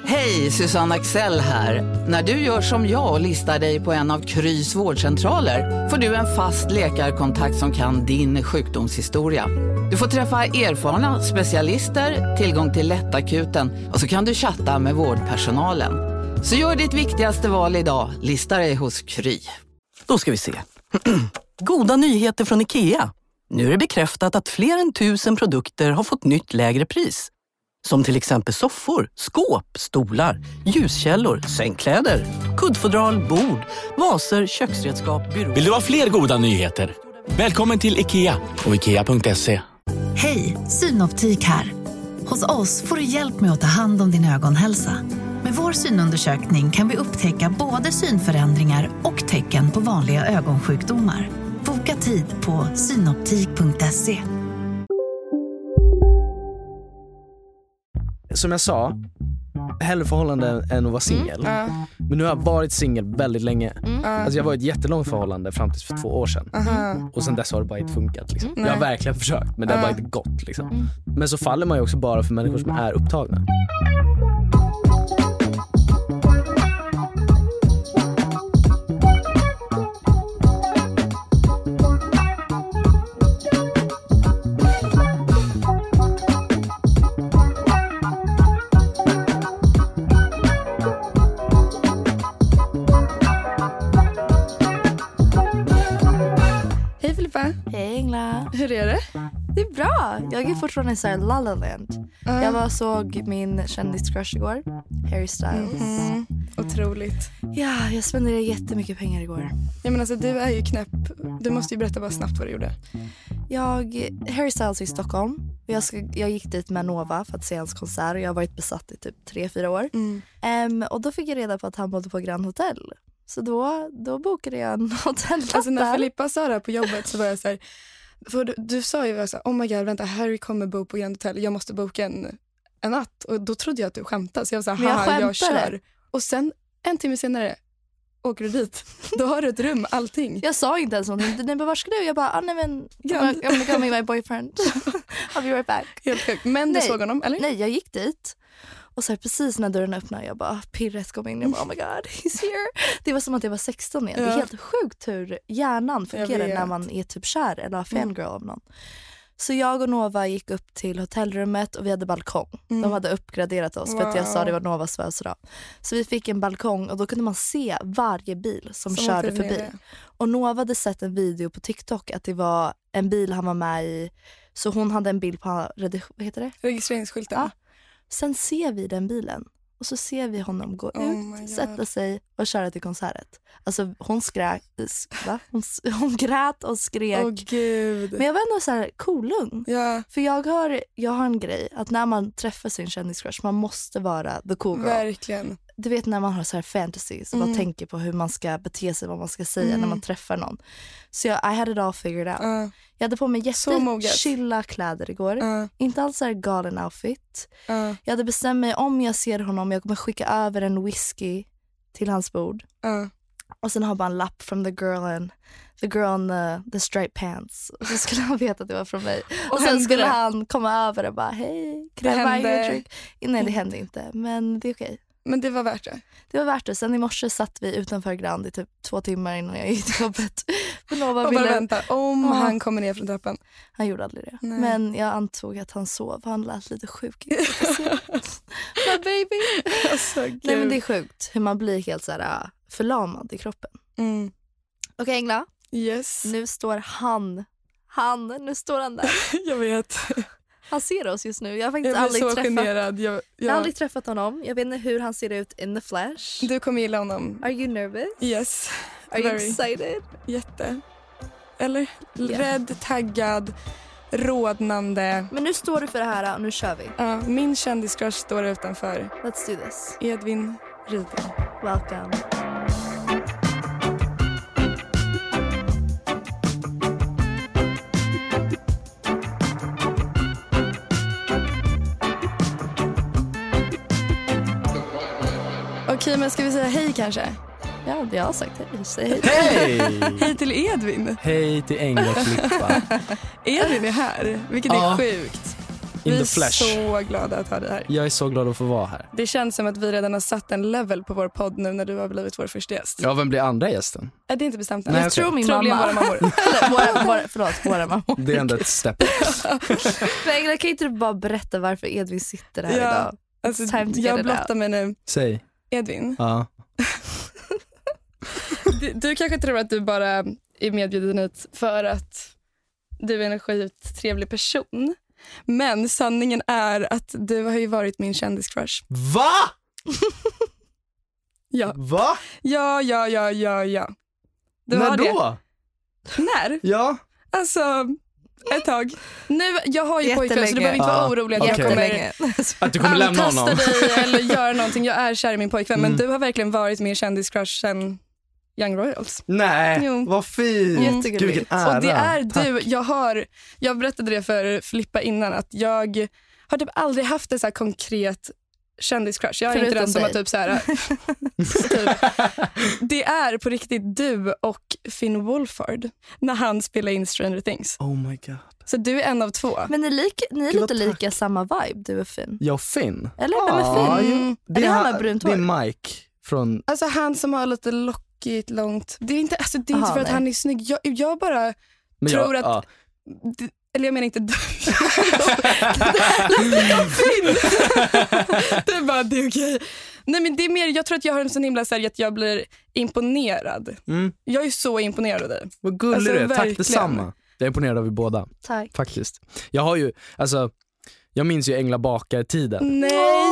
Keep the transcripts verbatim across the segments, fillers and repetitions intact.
Hej, Susanne Axel här. När du gör som jag och listar dig på en av Krys vårdcentraler får du en fast läkarkontakt som kan din sjukdomshistoria. Du får träffa erfarna specialister, tillgång till lättakuten och så kan du chatta med vårdpersonalen. Så gör ditt viktigaste val idag, lista dig hos Kry. Då ska vi se. Goda nyheter från IKEA. Nu är det bekräftat att fler än tusen produkter har fått nytt lägre pris. Som till exempel soffor, skåp, stolar, ljuskällor, sängkläder, kuddfodral, bord, vaser, köksredskap, byråer. Vill du ha fler goda nyheter? Välkommen till IKEA och ikea punkt se. Hej, Synoptik här. Hos oss får du hjälp med att ta hand om din ögonhälsa. Med vår synundersökning kan vi upptäcka både synförändringar och tecken på vanliga ögonsjukdomar. Boka tid på synoptik punkt se. Som jag sa, hellre förhållande än att vara singel. Mm. Uh. Men nu har jag varit singel väldigt länge. Mm. Uh. Alltså jag var i ett jättelångt förhållande fram till för två år sedan. Uh-huh. Och sen dess har det bara inte funkat liksom. Mm. Jag har verkligen försökt, men det har uh. bara inte gått liksom. Mm. Men så faller man ju också bara för människor som är upptagna. Hej Engla. Hur är det? Det är bra. Jag är fortfarande så här La La Land. Uh. Jag var såg min kändiscrush igår, Harry Styles. Mm-hmm. Otroligt. Ja, jag spenderade jättemycket pengar igår. Ja, men alltså du är ju knäpp. Du måste ju berätta bara snabbt vad du gjorde. Jag, Harry Styles i Stockholm. Jag, ska, jag gick dit med Nova för att se hans konsert. Och jag har varit besatt i typ tre, fyra år. Mm. Um, och då fick jag reda på att han bodde på Grand Hotel. Så då, då bokade jag en hotellnatt. Alltså när Filippa sa det på jobbet så var jag så här, för du, du sa ju så här, oh my god, vänta, Harry kommer bo på Grand Hotel, jag måste boka en, en natt. Och då trodde jag att du skämtade, så jag var så här, haha, jag, jag kör. Och sen en timme senare åker du dit. Då har du ett rum, allting. Jag sa inte ens någonting. Nej, men var ska du? Jag bara, ah, nej men I'm gonna go meet my boyfriend. I'll be right back. Helt sjukt. Men du nej, såg honom, eller? Nej, jag gick dit. Och så här, precis när dörren öppnade, jag bara, pirret kom in. Jag bara, oh my god, he's here. Det var som att jag var sexton igen. Ja. Det är helt sjukt hur hjärnan fungerar när man är typ kär eller har fangirl mm. av någon. Så jag och Nova gick upp till hotellrummet och vi hade balkong. Mm. De hade uppgraderat oss wow. för att jag sa det var Novas födelsedag. Så vi fick en balkong och då kunde man se varje bil som, som körde förbi. Nere. Och Nova hade sett en video på TikTok att det var en bil han var med i. Så hon hade en bild på, vad heter det? Registreringsskylten. Ja. Sen ser vi den bilen och så ser vi honom gå oh ut, sätta sig och köra till konsertet. Alltså hon skrek, va? Hon, hon grät och skrek. Oh, Gud. Men jag var ändå så här kolugn. Ja. För jag har, jag har en grej att när man träffar sin kändiscrush, man måste vara the cool girl. Verkligen. Du vet när man har så här fantasies och mm. bara tänker på hur man ska bete sig, vad man ska säga mm. när man träffar någon. Så jag, I had it all figured out. Uh. Jag hade på mig jättechilla kläder igår. Uh. Inte alls så här galen outfit. Uh. Jag hade bestämt mig, om jag ser honom, jag kommer skicka över en whisky till hans bord. Uh. Och sen har bara en lapp from the girl in, the girl in the, the striped pants. Och så skulle han veta att det var från mig. Och, och sen skulle det? han komma över och bara, hej, kan jag buy you a drink? Nej, det hände inte, men det är okej. Okay. Men det var värt det. Det var värt det. Sen i morse satt vi utanför Grand i typ två timmar innan jag gick till jobbet. och bara ville... vänta, om oh. han kommer ner från trappan. Han gjorde aldrig det. Nej. Men jag antog att han sov. Han lät lite sjuk. My baby. Alltså, nej men det är sjukt hur man blir helt så här förlamad i kroppen. Mm. Okej okay, Engla. Yes. Nu står han. Han, nu står han där. Jag vet. Han ser oss just nu. Jag har faktiskt jag aldrig så träffat generad. Jag, jag... jag har aldrig träffat honom. Jag vet inte hur han ser ut in the flesh. Du kommer gilla honom. Are you nervous? Yes. Are very. you excited? Jätte. Eller yeah. rädd, taggad, rodnande. Men nu står du för det här och nu kör vi. Ja, uh, min kändiscrush står utanför. Let's do this. Edvin Ryding. Welcome. Okej, men ska vi säga hej kanske? Ja, jag har sagt hej. Säg hej. Hej! Hej till Edvin. Hej till Engla Filippa. Edvin är här, vilket ja. är sjukt. In vi the flesh. är så glada att ha dig här. Jag är så glad att få vara här. Det känns som att vi redan har satt en level på vår podd nu när du har blivit vår första gäst. Ja, vem blir andra gästen? Är det inte bestämt än? Jag Nej, tror okej. min Troligen mamma. våra mammor. Eller våra, våra, förlåt, våra mammor. Det är ändå ett step. Men Engla, kan inte du bara berätta varför Edvin sitter här Ja, idag? alltså, It's time to jag get it blottar out. mig nu. Säg. Edvin, Ja. du, du kanske tror att du bara är medbjuden hit för att du är en sjukt trevlig person. Men sanningen är att du har ju varit min kändiscrush. Va? Ja, Va? ja, ja, ja, ja, ja. Du När har då? Det. När? Ja. Alltså, ett tag. Nu, jag har ju pojkvän så du behöver inte Ja, vara orolig att okej. jag kommer Jättelänge. Att du kommer lämna antasta honom. dig eller göra någonting. Jag är kär i min pojkvän, Mm. men du har verkligen varit min kändiscrush sen Young Royals. Nej, Jo. vad fint. Jättegulligt. Gud, vilken ära. Och det är Tack. du. Jag har, jag berättade det för Filippa innan att jag har typ aldrig haft en så här konkret kändiscrush. Jag är inte Förutom den som har dig. typ så här typ. Det är på riktigt du och Finn Wolfhard när han spelar in Stranger Things. Oh my god. Så du är en av två. Men ni är, lika, ni är Gud, lite vad tack. lika samma vibe, du och Finn. Jag och Finn. Eller? Vem är Ja, Finn? Mm. Är det han med ha- brunt Det hår? är Mike från... Alltså han som har lite lockigt, långt. Det är inte, alltså, det är Aha, inte för att nej. han är snygg. Jag, jag bara Men tror jag, att... ja. d- Eller jag menar inte du. Det är bara, det är okej. Nej men det är mer, jag tror att jag har en sån himla serie att jag blir imponerad. Mm. Jag är så imponerad av dig. Vad gullig Alltså, du är. Tack verkligen. detsamma. Jag är imponerad av er båda. Tack. Faktiskt. Jag har ju, alltså, jag minns ju Engla bakar-tiden. Nej!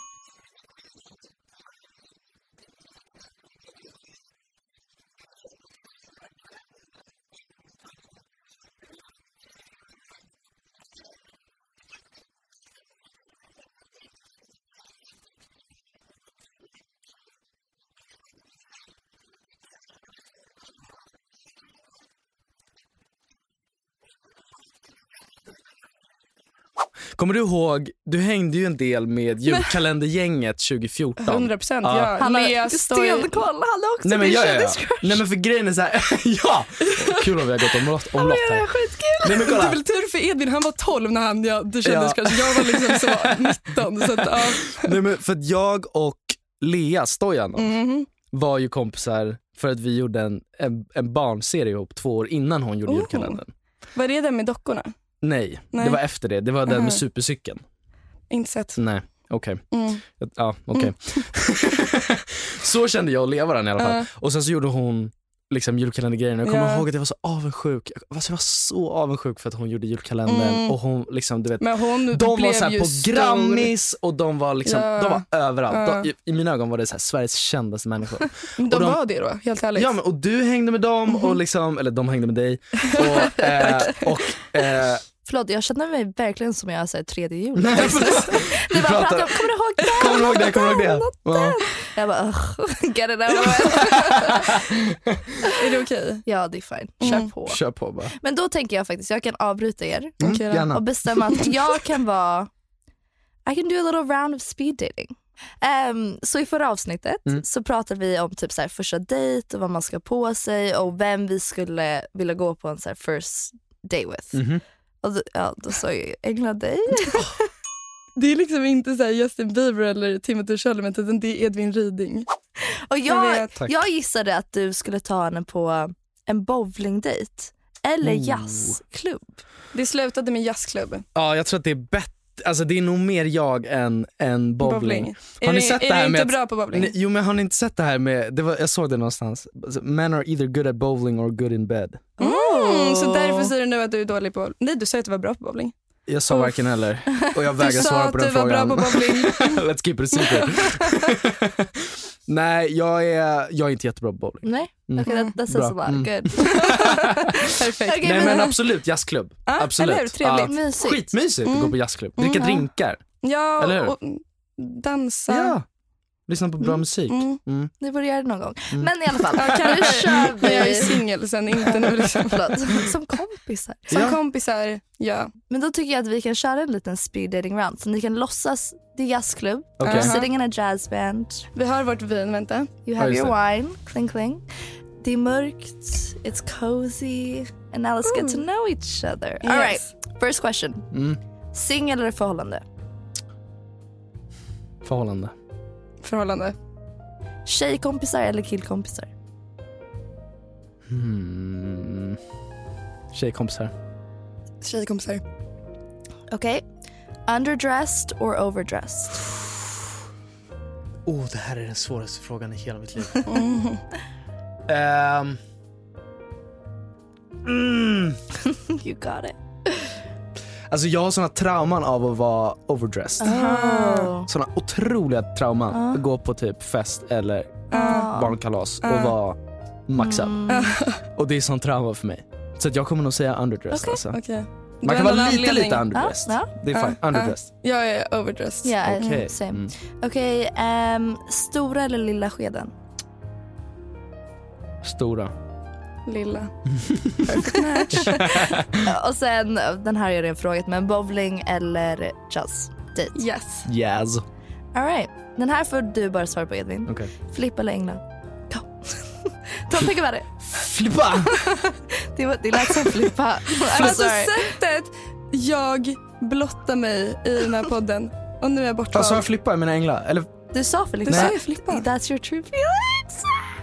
Kommer du ihåg, du hängde ju en del med julkalendergänget tjugo fjorton. hundra procent, Ja. ja. Han har Lea står ju- stenkoll, han är också Nej men, min ja, ja, ja. kändiscrush. Nej men för grejen är så här, ja! Kul om vi har gått omlott, omlott Det är här. skitkul. Nej men Det är kolla. väl tur för Edvin, han var tolv när han, ja, du kändes Ja. kanske. Jag var liksom så nitton. Så att, ja. Nej men för att jag och Lea Stojanov Mhm. var ju kompisar för att vi gjorde en, en, en barnserie ihop två år innan hon gjorde Oh. julkalendern. Var det den med dockorna? Nej, Nej. det var efter det. Det var den Aha. med supercykeln. Inte sett. Nej, okej. Mm. Ja, okej. Så kände jag och Lea varandra i alla fall. Ja. Och sen så gjorde hon liksom julkalendergrejen. Jag kommer Ja. ihåg att jag var så avundsjuk. Jag, alltså, jag var så avundsjuk för att hon gjorde julkalendern. Mm. Och hon liksom, du vet, Men hon de blev var så här ju på stor. Grammis och de var liksom, Ja. de var överallt. Ja. De, i, I mina ögon var det så här Sveriges kändaste människor. De, Och de- var det då, helt ärligt. Ja, men, och du hängde med dem och liksom, eller de hängde med dig. Och, eh, och eh, Förlåt, jag känner mig verkligen som jag är tredje jul. nej, precis. Vi Vi bara pratar- pratar om, kommer du ihåg det? Kommer du ihåg det? Kommer du ihåg det? Ja. Jag bara, ugh, get it over. Är det okej? Ja, det är fine. Kör Mm. på. Kör på bara. Men då tänker jag faktiskt, jag kan avbryta er Mm, Okej då. gärna. och bestämma att jag kan vara, I can do a little round of speed dating. Um, så i förra avsnittet Mm. så pratade vi om typ så här första dejt och vad man ska på sig och vem vi skulle vilja gå på en så här first day with. Mhm. Och då, ja, då sa jag Engla dig. Det är liksom inte så här Justin Bieber eller Timothy Chalamet, utan det är Edvin Ryding. Och Jag jag, vet. Tack. jag gissade att du skulle ta henne på en bowlingdejt eller Oh. jazzklubb. Det slutade med jazzklubb. Ja, jag tror att det är bättre. Alltså det är nog mer jag än, än bowling. Har Är ni du- sett är det här du med inte att- bra på bowling? Ni, jo men har ni inte sett det här med, det var, jag såg det någonstans. Alltså, Men are either good at bowling or good in bed. Mm, så därför säger du nu att du är dålig på... Nej, du säger att du var bra på bowling. Jag sa Uff. varken eller. Och jag Du vägrar sa svara att på du den var frågan. bra på bowling. Let's keep it a secret. Nej, jag är, jag är inte jättebra på bowling. Nej? Mm. Okej, that, that says Bra. a lot. Mm. Good. Perfekt. Okej, Nej men- men absolut, jazzklubb. Ja, Absolut. eller hur? Trevligt. Ja, Mysigt. skitmysigt att Mm. gå på jazzklubb. Dricka Mm. drinkar. Ja, Eller hur? och dansa. Ja. Lyssna på bra Mm. musik. Mm. Mm. Det borde göra det någon gång. Mm. Men i alla fall, Ja, nu kanske. kör Men jag är vi. singel sen, inte nu liksom. Förlåt. Som kompisar. Som Ja. kompisar, ja. Men då tycker jag att vi kan köra en liten speed dating round. Så ni kan låtsas, det är jazzklubb. Okej. You're Aha. sitting in a jazz band. Vi har vårt vin, vänta. You Ja, have just your wine, cling cling. Det är mörkt, it's cozy. And now let's get to know each other. All right, Yes. first question. Mm. Singel eller förhållande? Förhållande. Förhållande. Tjejkompisar eller killkompisar? Hmm. Tjejkompisar. Tjejkompisar. Okej. Okay. Underdressed or overdressed? Oh, det här är den svåraste frågan i hela mitt liv. Mm. um. mm. You got it. Alltså jag har såna trauman av att vara overdressed. Oh. Såna otroliga trauman. Uh. Att gå på typ fest eller uh. barnkalas och uh. vara maxad. Mm. Och det är sån trauma för mig. Så att jag kommer nog säga underdressed. Okay. Alltså. Okay. Man kan vara lite anledning. lite underdressed. Uh. Det är fine. Uh. Underdressed. Uh. Jag är overdressed. Yeah, okay. same. Mm. Okej, okay, um, stora eller lilla skeden? Stora. Lilla. Perfect match. Och sen, den här är det en fråga, men bowling eller jazz? Date? Yes. Yes. All right. Den här får du bara svara på, Edvin. Okay. Flippa eller ängla? Kom. Tom, tänk vad det. Flippa! det, var, det lät som flippa. Alltså sättet jag blottar mig i den här podden. Och nu är jag bortvald. Alltså jag flippa, jag menar ängla. Eller... Du sa flippa. Du sa ju flippa. That's your true feelings.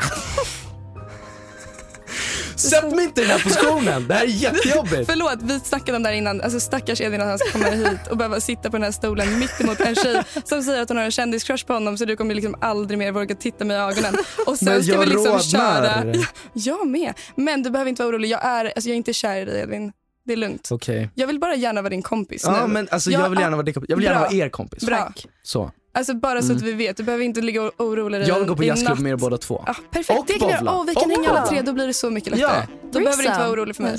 Sätt mig inte i den här positionen. Det här är jättejobbigt. Förlåt, vi snackade om det här innan. Alltså stackars Edvin att han ska komma hit och behöva sitta på den här stolen mitt emot en tjej som säger att hon har en kändiscrush på honom, så du kommer liksom aldrig mer våga titta mig i ögonen. Och sen ska vi liksom köra. Jag, jag med. Men du behöver inte vara orolig. Jag är, alltså jag är inte kär i dig, Edvin. Det är lugnt. Okay. Jag vill bara gärna vara din kompis ja, nu. Men alltså, jag, jag vill gärna vara din kompis. Jag vill gärna bra. vara er kompis. Bra. Så. Alltså bara så mm. att vi vet. Du behöver inte ligga och orolig dig. Jag vill gå på jazzklubb med er båda två. Ah, perfekt. Och det kan bowla. oh, vi kan och hänga alla tre. Då blir det så mycket lättare. Ja. Då behöver du inte vara orolig för mig.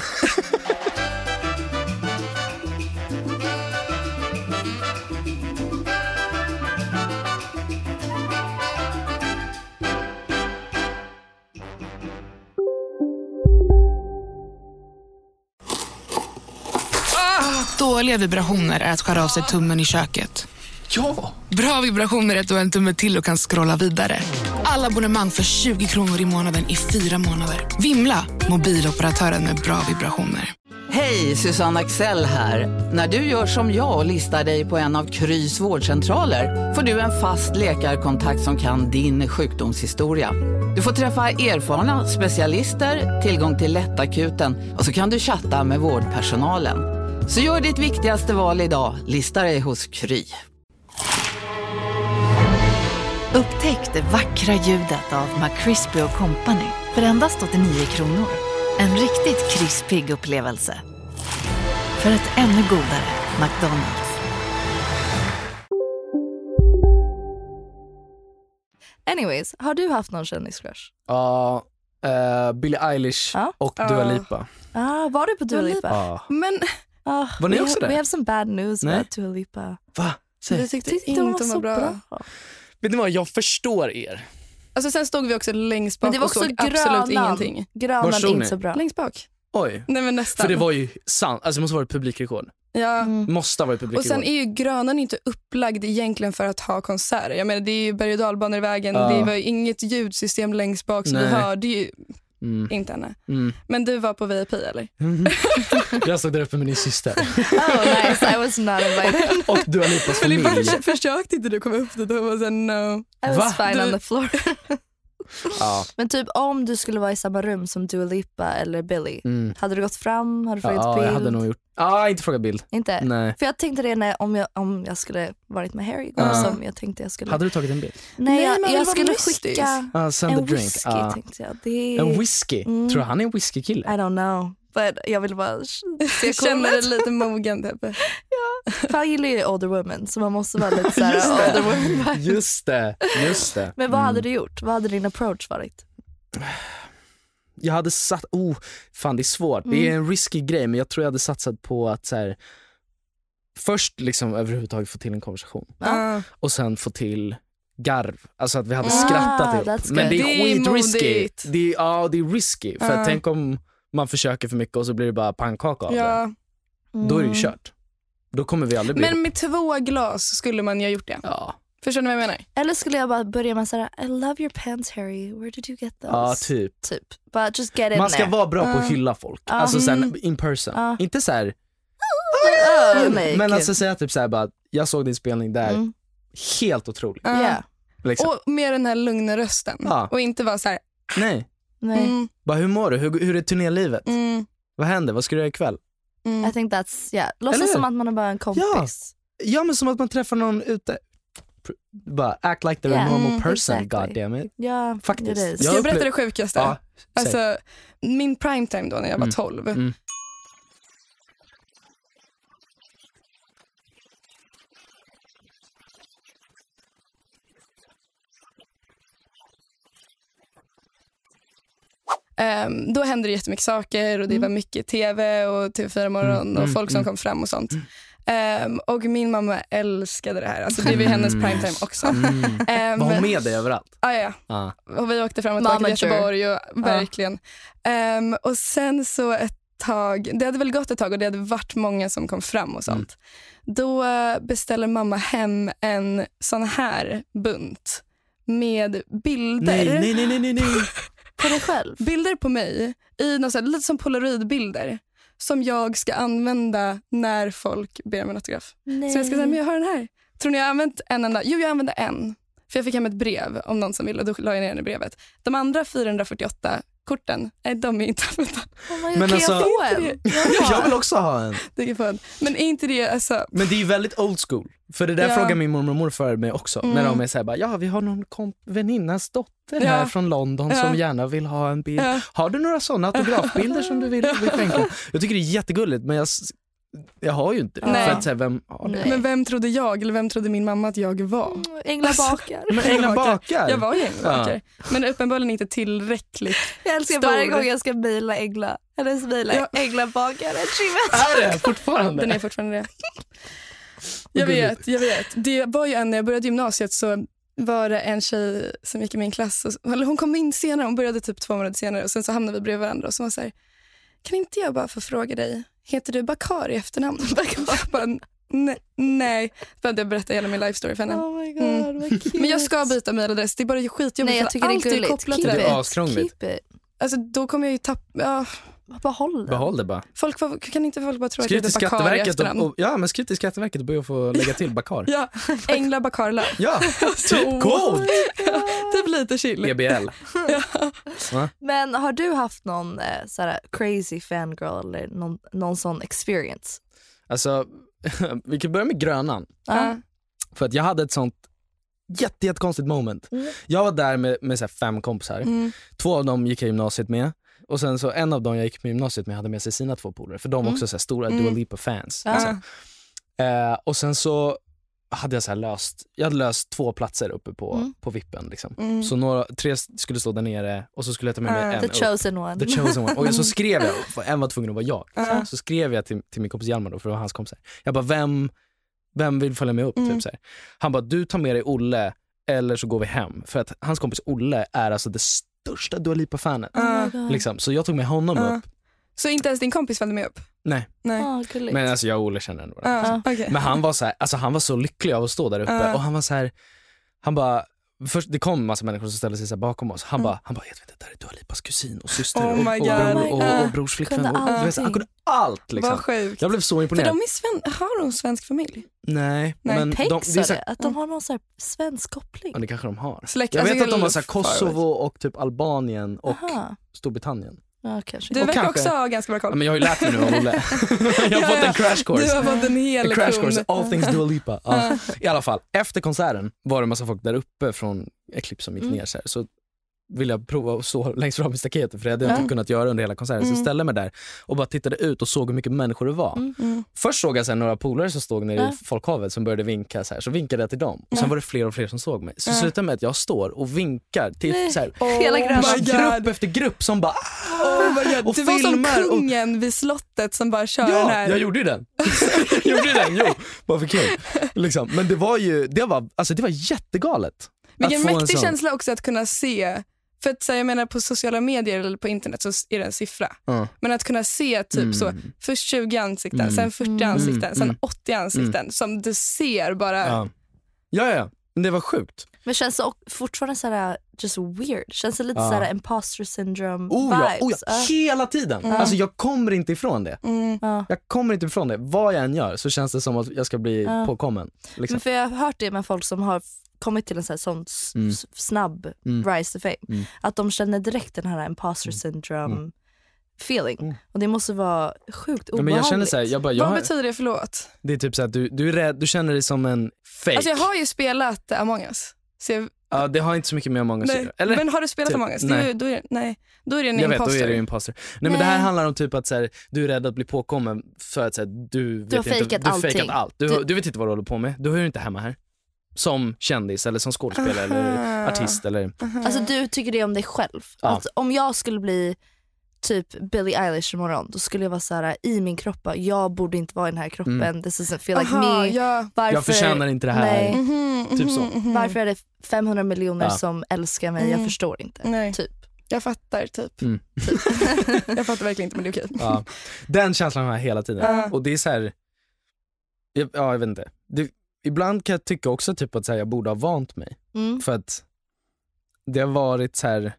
Dåliga vibrationer är att skära av sig tummen i köket. Ja! Bra vibrationer är att du har en tumme till och kan scrolla vidare. Alla abonnemang för tjugo kronor i månaden i fyra månader. Vimla, mobiloperatören med bra vibrationer. Hej, Susanne Axel här. När du gör som jag och listar dig på en av Krys vårdcentraler får du en fast läkarkontakt som kan din sjukdomshistoria. Du får träffa erfarna specialister, tillgång till lättakuten och så kan du chatta med vårdpersonalen. Så gör ditt viktigaste val idag, lista dig hos Kry. Upptäck det vackra ljudet av McCrispy och Company för endast åttionio kronor. En riktigt krispig upplevelse. För ett ännu godare McDonald's. Anyways, har du haft någon kändiscrush? Ja, uh, uh, Billie Eilish uh. och uh. Dua Lipa. Ah, var du på Dua Lipa? Uh. Men uh, var ni också där? där? We have some bad news Nej. about Dua Lipa. Va? Säg. Du tyckte, tyckte inte hon var bra. bra. Vet ni vad, jag förstår er. Alltså sen stod vi också längst bak. Men det var och också såg grönan. Absolut ingenting. Grönan inte så bra. Längst bak. Oj. Nej, men nästan. För det var ju sant. Alltså det måste vara ett publikrekord. Ja. Mm. Måste vara ett publikrekord. Och sen är ju Grönan inte upplagd egentligen för att ha konserter. Jag menar, det är ju berg- och dalbanor i vägen. Ja. Det var ju inget ljudsystem längst bak, så Nej. vi hörde ju mm. inte henne. Mm. Men du var på V I P, eller? Jag stod där uppe med din syster. Oh nice, I was not invited. Och Dua Lipas familj. För, försökte inte du komma upp dit och var så no. I was Va? fine du... on the floor. Ja. Men typ om du skulle vara i samma rum som Dua Lipa eller Billy, mm. hade du gått fram? Hade du frågat ja, bild? Jag hade nog gjort. Ja, ah, inte frågat bild. Inte? Nej. För jag tänkte det när, om, jag, om jag skulle varit med Harry igår, uh. som jag tänkte jag skulle. Hade du tagit en bild? Nej, Nej jag, jag, jag skulle skicka uh, send en the drink. whisky uh. tänkte jag. Det är... En whisky? Mm. Tror du han är en whiskykille? I don't know. But jag vill bara se känner det lite mogen typ. Ja, för jag gillar ju older women, så man måste vara lite så här older women. Just det, just det. Men vad mm. hade du gjort? Vad hade din approach varit? Jag hade satt, oh, fan det är svårt. Mm. Det är en risky grej, men jag tror jag hade satsat på att så här, först liksom överhuvudtaget få till en konversation. Uh. Och sen få till garv. Alltså att vi hade ah, skrattat ihop. Men det är, det är skitrisky. Det är, ja, det är risky. För uh. tänk om man försöker för mycket och så blir det bara pannkaka av ja. det. Mm. Då är det ju kört. Då kommer vi aldrig bli. Men med två glas skulle man ju ha gjort det. Ja. Förstår ni vad jag menar? Eller skulle jag bara börja med såhär, I love your pants, Harry. Where did you get those? Ja, typ. Typ. But just get in man ska there. vara bra på att uh. hylla folk. Uh. Alltså sen in person. Uh. Inte så här. oh, men alltså säga typ såhär bara, jag såg din spelning där, mm. helt otroligt. Uh. Yeah. Liksom. Och med den här lugna rösten. Ja. Och inte vara så här. Nej. Nej. Mm. Bara, hur mår du? Hur, hur är turnélivet? Mm. Vad händer? Vad ska du göra ikväll? Mm. I think that's, yeah. Låtsas som att man är bara en kompis. Ja. ja, men som att man träffar någon ute. Bara act like they're yeah. a normal person, mm, exactly. God damn it. Ja, faktiskt. Ska jag berätta det sjukaste? Ja, alltså, min primetime då när jag var tolv. Mm. Mm. Um, då hände det jättemycket saker och det mm. var mycket tv och T V fyra morgon och mm. folk som mm. kom fram och sånt. Um, och min mamma älskade det här. Alltså det var hennes primetime också. Mm. Um, var hon med dig överallt? Ah, ja, ja. Ah. Och vi åkte fram och tillbaka till Göteborg och, verkligen. Ah. Um, och sen så ett tag, det hade väl gått ett tag och det hade varit många som kom fram och sånt. Mm. Då beställer mamma hem en sån här bunt med bilder. Nej, nej, nej, nej, nej. På dig själv? Bilder på mig i något så här, lite som polaroidbilder som jag ska använda när folk ber om en autograf. Nej. Så jag ska säga, men jag har den här. Tror ni jag har använt en enda? Jo, jag använde en. För jag fick hem ett brev om någon som ville. Då la jag ner den i brevet. De andra fyrahundrafyrtioåtta korten, nej, de är inte använda. Oh, men alltså, jag få en? Jag vill också ha en. Du kan få en. Men är inte det alltså... Men det är ju väldigt old school. För det där ja. frågar min mormor och morfar mig också. Mm. När de är så här bara, ja vi har någon komp- väninnas dotter här ja. från London ja. som gärna vill ha en bild. Ja. Har du några sådana autografbilder som du vill, vill skänka? Jag tycker det är jättegulligt, men jag, jag har ju inte det. Nej. För att, så här, vem har det? Men vem trodde jag, eller vem trodde min mamma att jag var? Mm, Ängla bakar. Men Ängla bakar? Jag var ju Ängla bakar. Ja. Men uppenbarligen inte tillräckligt Jag älskar stor. Varje gång jag ska mejla Ängla. Eller mejla ja. Ängla bakar. Är det fortfarande? Den är fortfarande det. Jag vet, jag vet. Det var ju en, när jag började gymnasiet så var det en tjej som gick i min klass. Och, eller hon kom in senare, hon började typ två månader senare. Och sen så hamnade vi bredvid varandra och så var så här, kan inte jag bara få fråga dig, heter du Bakar i efternamn? Jag bara, nej, nej. För att jag berättade hela min life story för henne. Oh my God, mm. vad cute. Men jag ska byta mailadress, det är bara skitjobbigt. Nej, jag tycker det är gulligt. Kopplat Keep till it. Det är askrångligt. Alltså då kommer jag ju tappa... Ja. Behåll det. Behåll det bara. Folk får, kan inte folk bara tro skriv att det är Bakar i efternamn? Och, ja, men skriv till Skatteverket och börja få lägga till Bakar. Ja, Ängla Bakarla. Ja, typ coolt. Ja, typ lite chill. E B L. Ja. Men har du haft någon eh, såhär crazy fangirl eller någon, någon sån experience? Alltså, vi kan börja med Grönan. Uh. För att jag hade ett sånt jätte, jätte konstigt moment. Mm. Jag var där med, med så här fem kompisar. Mm. Två av dem gick jag gymnasiet med. Och sen så en av dem jag gick med gymnasiet med hade med sig sina två polare. För de var också så här stora mm. Dua Lipa-fans. Uh. Alltså. Eh, och sen så hade jag så här löst, jag hade löst två platser uppe på, mm. på vippen. Liksom. Mm. Så några, tre skulle stå där nere och så skulle jag ta med mig uh, en. The chosen upp. one. The chosen one. Och så skrev jag, för en var tvungen att vara jag. Uh. Så skrev jag till, till min kompis Hjalmar då, för det var hans kompis. Jag bara, vem, vem vill följa med upp? Mm. Typ, så här. Han bara, du tar med dig Olle eller så går vi hem. För att hans kompis Olle är alltså det största Dua Lipa-fanet. Uh. Liksom. Så jag tog med honom uh. upp. Så inte ens din kompis följde med upp? Nej. Nej. Oh, men alltså jag och Olle känner ändå uh, okay. Men han var så här, alltså han var så lycklig av att stå där uppe uh. och han var så här, han bara först, det kom en massa människor som ställde sig så här bakom oss. Han mm. bara, han bara, jag vet inte, det där är Dua Lipas kusin och syster oh och, och, bror, och, och brors flickvän. Och, och, vet, han kunde allt liksom. Vad sjukt. Jag blev så imponerad. För de är sven- har de svensk familj? Nej. Nej. Men Pex de, det är så här, det, att de har någon så här svensk koppling. Ja, det kanske de har. Släck, jag vet alltså, att de har så här Kosovo och typ Albanien och Aha. Storbritannien. Ja, kanske. Du och verkar kanske, också ha ganska bra koll. Ja, men jag har ju lärt mig nu av Olle. Jag har fått en crash course. Du har fått en hel en crash course, all things Dua Lipa. Ja. I alla fall, efter konserten var det en massa folk där uppe från Eclipse som gick mm. ner så här. Så ville jag prova att stå längst fram i staketet, för det hade jag mm. inte kunnat göra under hela konserten. Mm. Så jag ställde mig där och bara tittade ut och såg hur mycket människor det var. Mm. Mm. Först såg jag så här, några polare som stod nere mm. i folkhavet som började vinka så här. Så vinkade jag till dem. Och sen mm. var det fler och fler som såg mig. Så mm. slutade med att jag står och vinkar till så här, oh, hela grupp efter grupp som bara oh my God. och det var som kungen och... vid slottet som bara kör ja, den här. Ja, jag gjorde ju den. jag gjorde den, jo. Bara för kul. Liksom. Men det var ju, det var, alltså det var jättegalet. Vilken mäktig sån... känsla också att kunna se. För att, så, jag menar på sociala medier eller på internet så är det en siffra. Mm. Men att kunna se typ mm. så först tjugo ansikten, mm. sen fyrtio ansikten, mm. sen åttio ansikten mm. som du ser bara. Ja, ja, ja. Men det var sjukt. Men känns det fortfarande så här just weird? Känns det lite ja. så här imposter syndrome oh, vibes? Ja, oh, ja. Uh. Hela tiden. Mm. Alltså jag kommer inte ifrån det. Mm. Jag kommer inte ifrån det. Vad jag än gör så känns det som att jag ska bli uh. påkommen. Liksom. Men för jag har hört det med folk som har kommit till en sån, sån mm. snabb mm. rise to fame. Mm. Att de känner direkt den här imposter syndrome mm. feeling. Mm. Och det måste vara sjukt obehagligt. Ja, men jag känner så här, jag bara, jag Vad har... betyder det, förlåt? Det är typ så att du, du är rädd, du känner dig som en fake. Alltså jag har ju spelat Among Us. Så jag... Ja, det har inte så mycket med Among Us. Nej. Eller? Men har du spelat typ. Among Us? Nej. Det är, då, är, nej. Då är det en jag imposter. Vet, då är det en imposter. Nej, nej, men det här handlar om typ att så här, du är rädd att bli påkommen för att så här, du, du vet har inte, du har fejkat allt. Du, du... du vet inte vad du håller på med. Du hör ju inte hemma här. Som kändis eller som skådespelare uh-huh. eller artist. Eller... Uh-huh. Alltså du tycker det om dig själv. Ja. Att om jag skulle bli typ Billie Eilish imorgon, då skulle jag vara så här i min kropp. Jag borde inte vara i den här kroppen. Mm. This doesn't feel like Aha, me. Ja. Varför... Jag förtjänar inte det här. Nej. Mm-hmm, typ så. Mm-hmm. Varför är det femhundra miljoner ja. som älskar mig? Mm. Jag förstår inte. Nej. Typ. Jag fattar typ. Mm. typ. Jag fattar verkligen inte, men det är okej. Ja. Den känslan har jag hela tiden. Uh. Och det är så här. Ja, jag vet inte. Det, ibland kan jag tycka också typ att så här, jag borde ha vant mig. Mm. För att det har varit så här.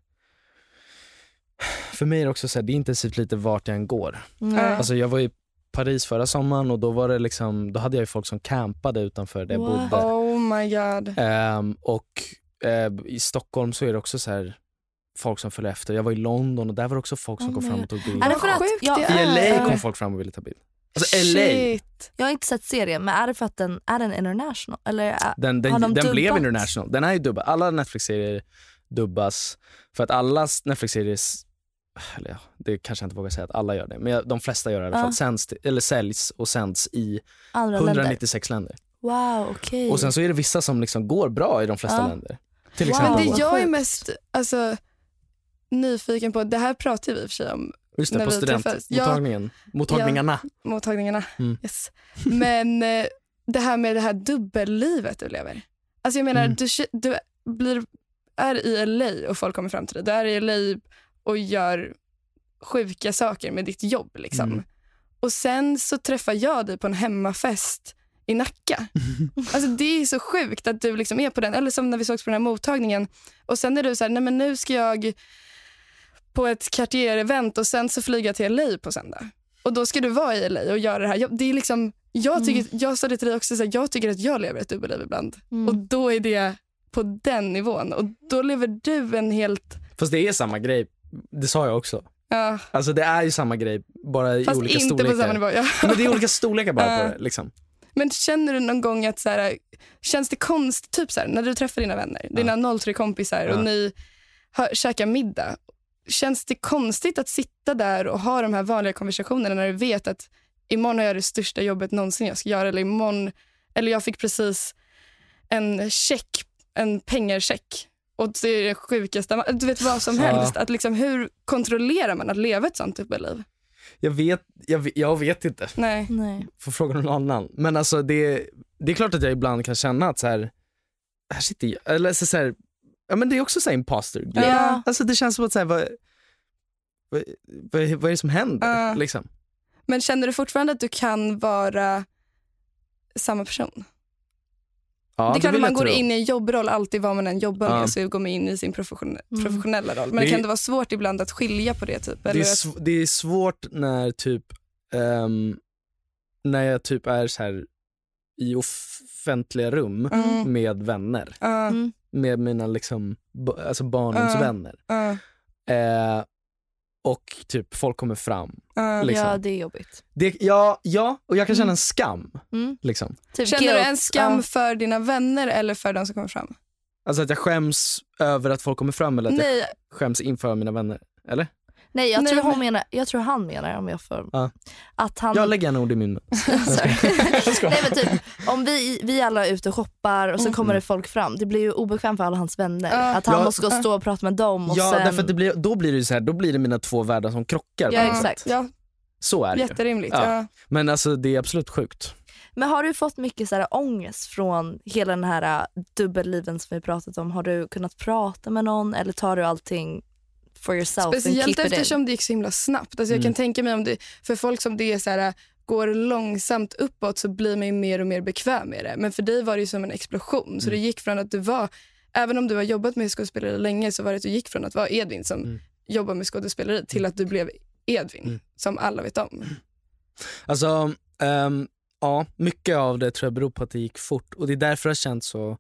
För mig är det också så här, det är intensivt lite vart jag än går. Mm. Alltså jag var i Paris förra sommaren och då var det liksom, då hade jag ju folk som campade utanför där jag wow. bodde. Oh my god. Um, och uh, i Stockholm så är det också så här folk som följer efter. Jag var i London och där var det också folk som oh, kom fram och tog bild. Är det för att jag, I L A kom folk fram och ville ta bild. Alltså L A. Shit. Jag har inte sett serien, men är det för att den är den international? Eller är, den den, har de den blev international. Den är ju dubbad. Alla Netflix-serier dubbas. För att alla Netflix-serier, eller ja, det kanske jag inte vågar säga att alla gör det, men de flesta gör det i alla fall, uh. sänds, eller säljs och sänds i andra hundranittiosex länder. länder. Wow, okej. Okay. Och sen så är det vissa som liksom går bra i de flesta uh. länder. Till wow. exempel. Men det jag är mest alltså, nyfiken på, det här pratar vi i och för sig om. Just det, på studentmottagningen. Ja, mottagningarna. Ja, mottagningarna, mm. yes. Men eh, det här med det här dubbellivet du lever. Alltså jag menar, mm. du, du blir, är i L A och folk kommer fram till dig. Du är i L A och gör sjuka saker med ditt jobb liksom. Mm. Och sen så träffar jag dig på en hemmafest i Nacka. Alltså det är så sjukt att du liksom är på den, eller som när vi sågs på den här mottagningen och sen är du så här, nej men nu ska jag på ett Cartier-event och sen så flyga till L A på söndag. Och då ska du vara i L A och göra det här. Det är liksom, jag tycker, mm. jag sa det till dig också, så här, jag tycker att jag lever ett dubbelliv ibland. Mm. Och då är det på den nivån. Och då lever du en helt... Fast det är samma grej, det sa jag också. Ja. Alltså det är ju samma grej, bara i fast olika inte storlekar. På samma nivå, ja. Men det är olika storlekar bara på det, liksom. Men känner du någon gång att så här, känns det konstigt, typ så här, när du träffar dina vänner, ja. dina noll tre kompisar ja. och ni hör, käkar middag, känns det konstigt att sitta där och ha de här vanliga konversationerna när du vet att imorgon har jag det största jobbet någonsin jag ska göra, eller imorgon, eller jag fick precis en check, en pengarcheck och det är det sjukaste, du vet vad som helst, ja. att liksom, hur kontrollerar man att leva ett sånt typ av liv? Jag vet, jag, jag vet inte. Nej. Nej. Får fråga någon annan. Men alltså det, det är klart att jag ibland kan känna att så här, här sitter jag, eller så här, ja men det är också så här imposter. Ja. Alltså det känns som att så här, vad, vad, vad, vad är det som händer? Uh. Liksom. Men känner du fortfarande att du kan vara samma person? Ja, det är klart att man går tro. in i en jobbroll, alltid vad man än jobbar med, ja. så går man in i sin profession- mm. professionella roll. Men det, kan det vara svårt ibland att skilja på det? Typ, eller det, är, sv- det är svårt när typ um, när jag typ är så här i offentliga rum mm. med vänner. Mm. Med mina liksom, b- alltså barnens uh. vänner. Uh. Eh, och typ folk kommer fram. Uh. Liksom. Ja, det är jobbigt. Det, ja, ja, och jag kan känna mm. en skam. Mm. Liksom. Typ känner guilt. Du en skam uh. för dina vänner eller för de som kommer fram? Alltså att jag skäms över att folk kommer fram eller att Nej. jag skäms inför mina vänner, eller? Nej, jag, Nej, tror, hon men... menar, jag tror han menar, om jag får... Ja. Att han... Jag lägger gärna ord i min mun. Nej, men typ, om vi, vi alla är ute och shoppar och så mm. kommer det folk fram, det blir ju obekvämt för alla hans vänner. Uh. Att han ja, måste gå och stå och prata med dem. Och ja, sen... därför att det blir, då blir det ju så här, då blir det mina två världar som krockar. Ja, exakt. Ja. Så är det. Jätterimligt. Ja. Ja. Men alltså det är absolut sjukt. Men har du fått mycket så här ångest från hela den här dubbelliven som vi pratat om? Har du kunnat prata med någon eller tar du allting for yourself? Speciellt eftersom det gick så himla snabbt. Alltså jag mm. kan tänka mig om det, för folk som det är så här, går långsamt uppåt så blir man ju mer och mer bekväm med det. Men för dig var det ju som en explosion. Så mm. det gick från att du var även om du har jobbat med skådespelare länge så var det att du gick från att vara Edvin som mm. jobbar med skådespelare till att du blev Edvin mm. som alla vet om. Alltså, um, ja, mycket av det tror jag beror på att det gick fort och det är därför det har känts så,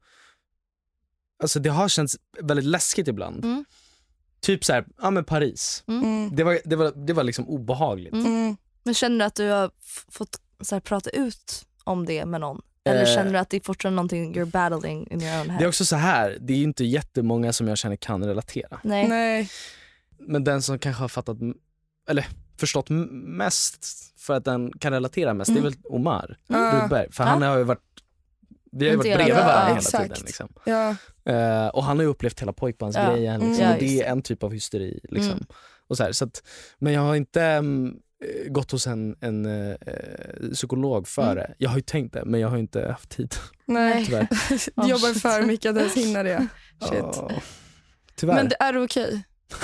alltså det har känts väldigt läskigt ibland. Mm. Typ så här, ja men Paris. Mm. Det var det var det var liksom obehagligt. Mm. Men känner du att du har f- fått så här, prata ut om det med någon? Eller eh, känner du att det är fortfarande någonting you're battling in your own head? Det är också så här, det är ju inte jättemånga som jag känner kan relatera. Nej. Nej. Men den som kanske har fattat eller förstått mest för att den kan relatera mest, mm. det är väl Omar mm. Rudberg. För ah. han har ju varit vi har ju varit bredvid ja, varandra hela exakt. tiden liksom. Ja. Uh, och han har ju upplevt hela pojkbandsgrejen liksom. Ja, och det är en typ av hysteri liksom. Mm. Och så här, så att, men jag har inte um, gått hos en, en uh, psykolog för det. Mm. Jag har ju tänkt det, men jag har inte haft tid. Nej, tyvärr. Du jobbar för mycket att ens hinna det. Shit. Oh. Tyvärr. Men det är okej. Okay.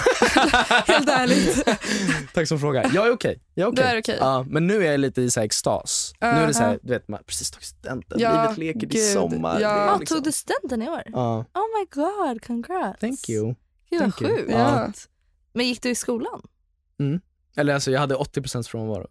Helt ärligt. Tack som frågar. Jag är okej. Jag är okej. Du är okej. Ja, men nu är jag lite i så här extas. Uh-huh. Nu är det så här, du vet, man precis tagit studenten. Ja, livet leker i sommar. Ja, det liksom... tog du studenten i år? Ja. Oh my god, congrats. Thank you. Gud vad sjukt. Ja. Men gick du i skolan? Mm. Eller alltså jag hade åttio procent frånvaro.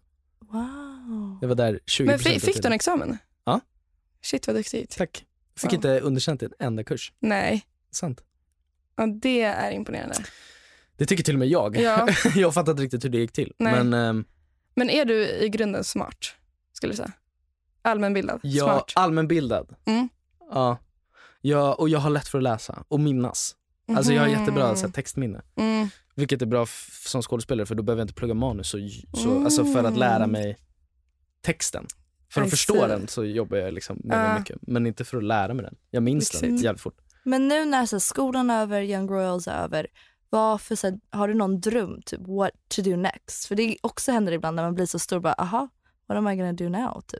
Wow. Det var där tjugo procent. Men fick, fick du en examen? Ja. Shit vad duktigt. Tack. Fick wow. inte underkänt i en enda kurs. Nej. Sant. Ja, det är imponerande. Det tycker till och med jag. Ja. Jag fattar inte riktigt hur det gick till. Men, ähm, men är du i grunden smart, skulle du säga? Allmänbildad? Ja, smart. allmänbildad. Mm. Ja. Ja, och jag har lätt för att läsa och minnas. Mm. Alltså jag har jättebra så här, textminne. Mm. Vilket är bra f- som skådespelare, för då behöver jag inte plugga manus. Så, så, mm. Alltså för att lära mig texten. För att I förstå see. Den så jobbar jag liksom med uh. mycket. Men inte för att lära mig den. Jag minns Exakt. Den jävligt fort. Men nu när så, skolan är över, Young Royals är över, varför, så här, har du någon dröm typ what to do next? För det också händer ibland när man blir så stor, bara aha, what am I gonna do now typ?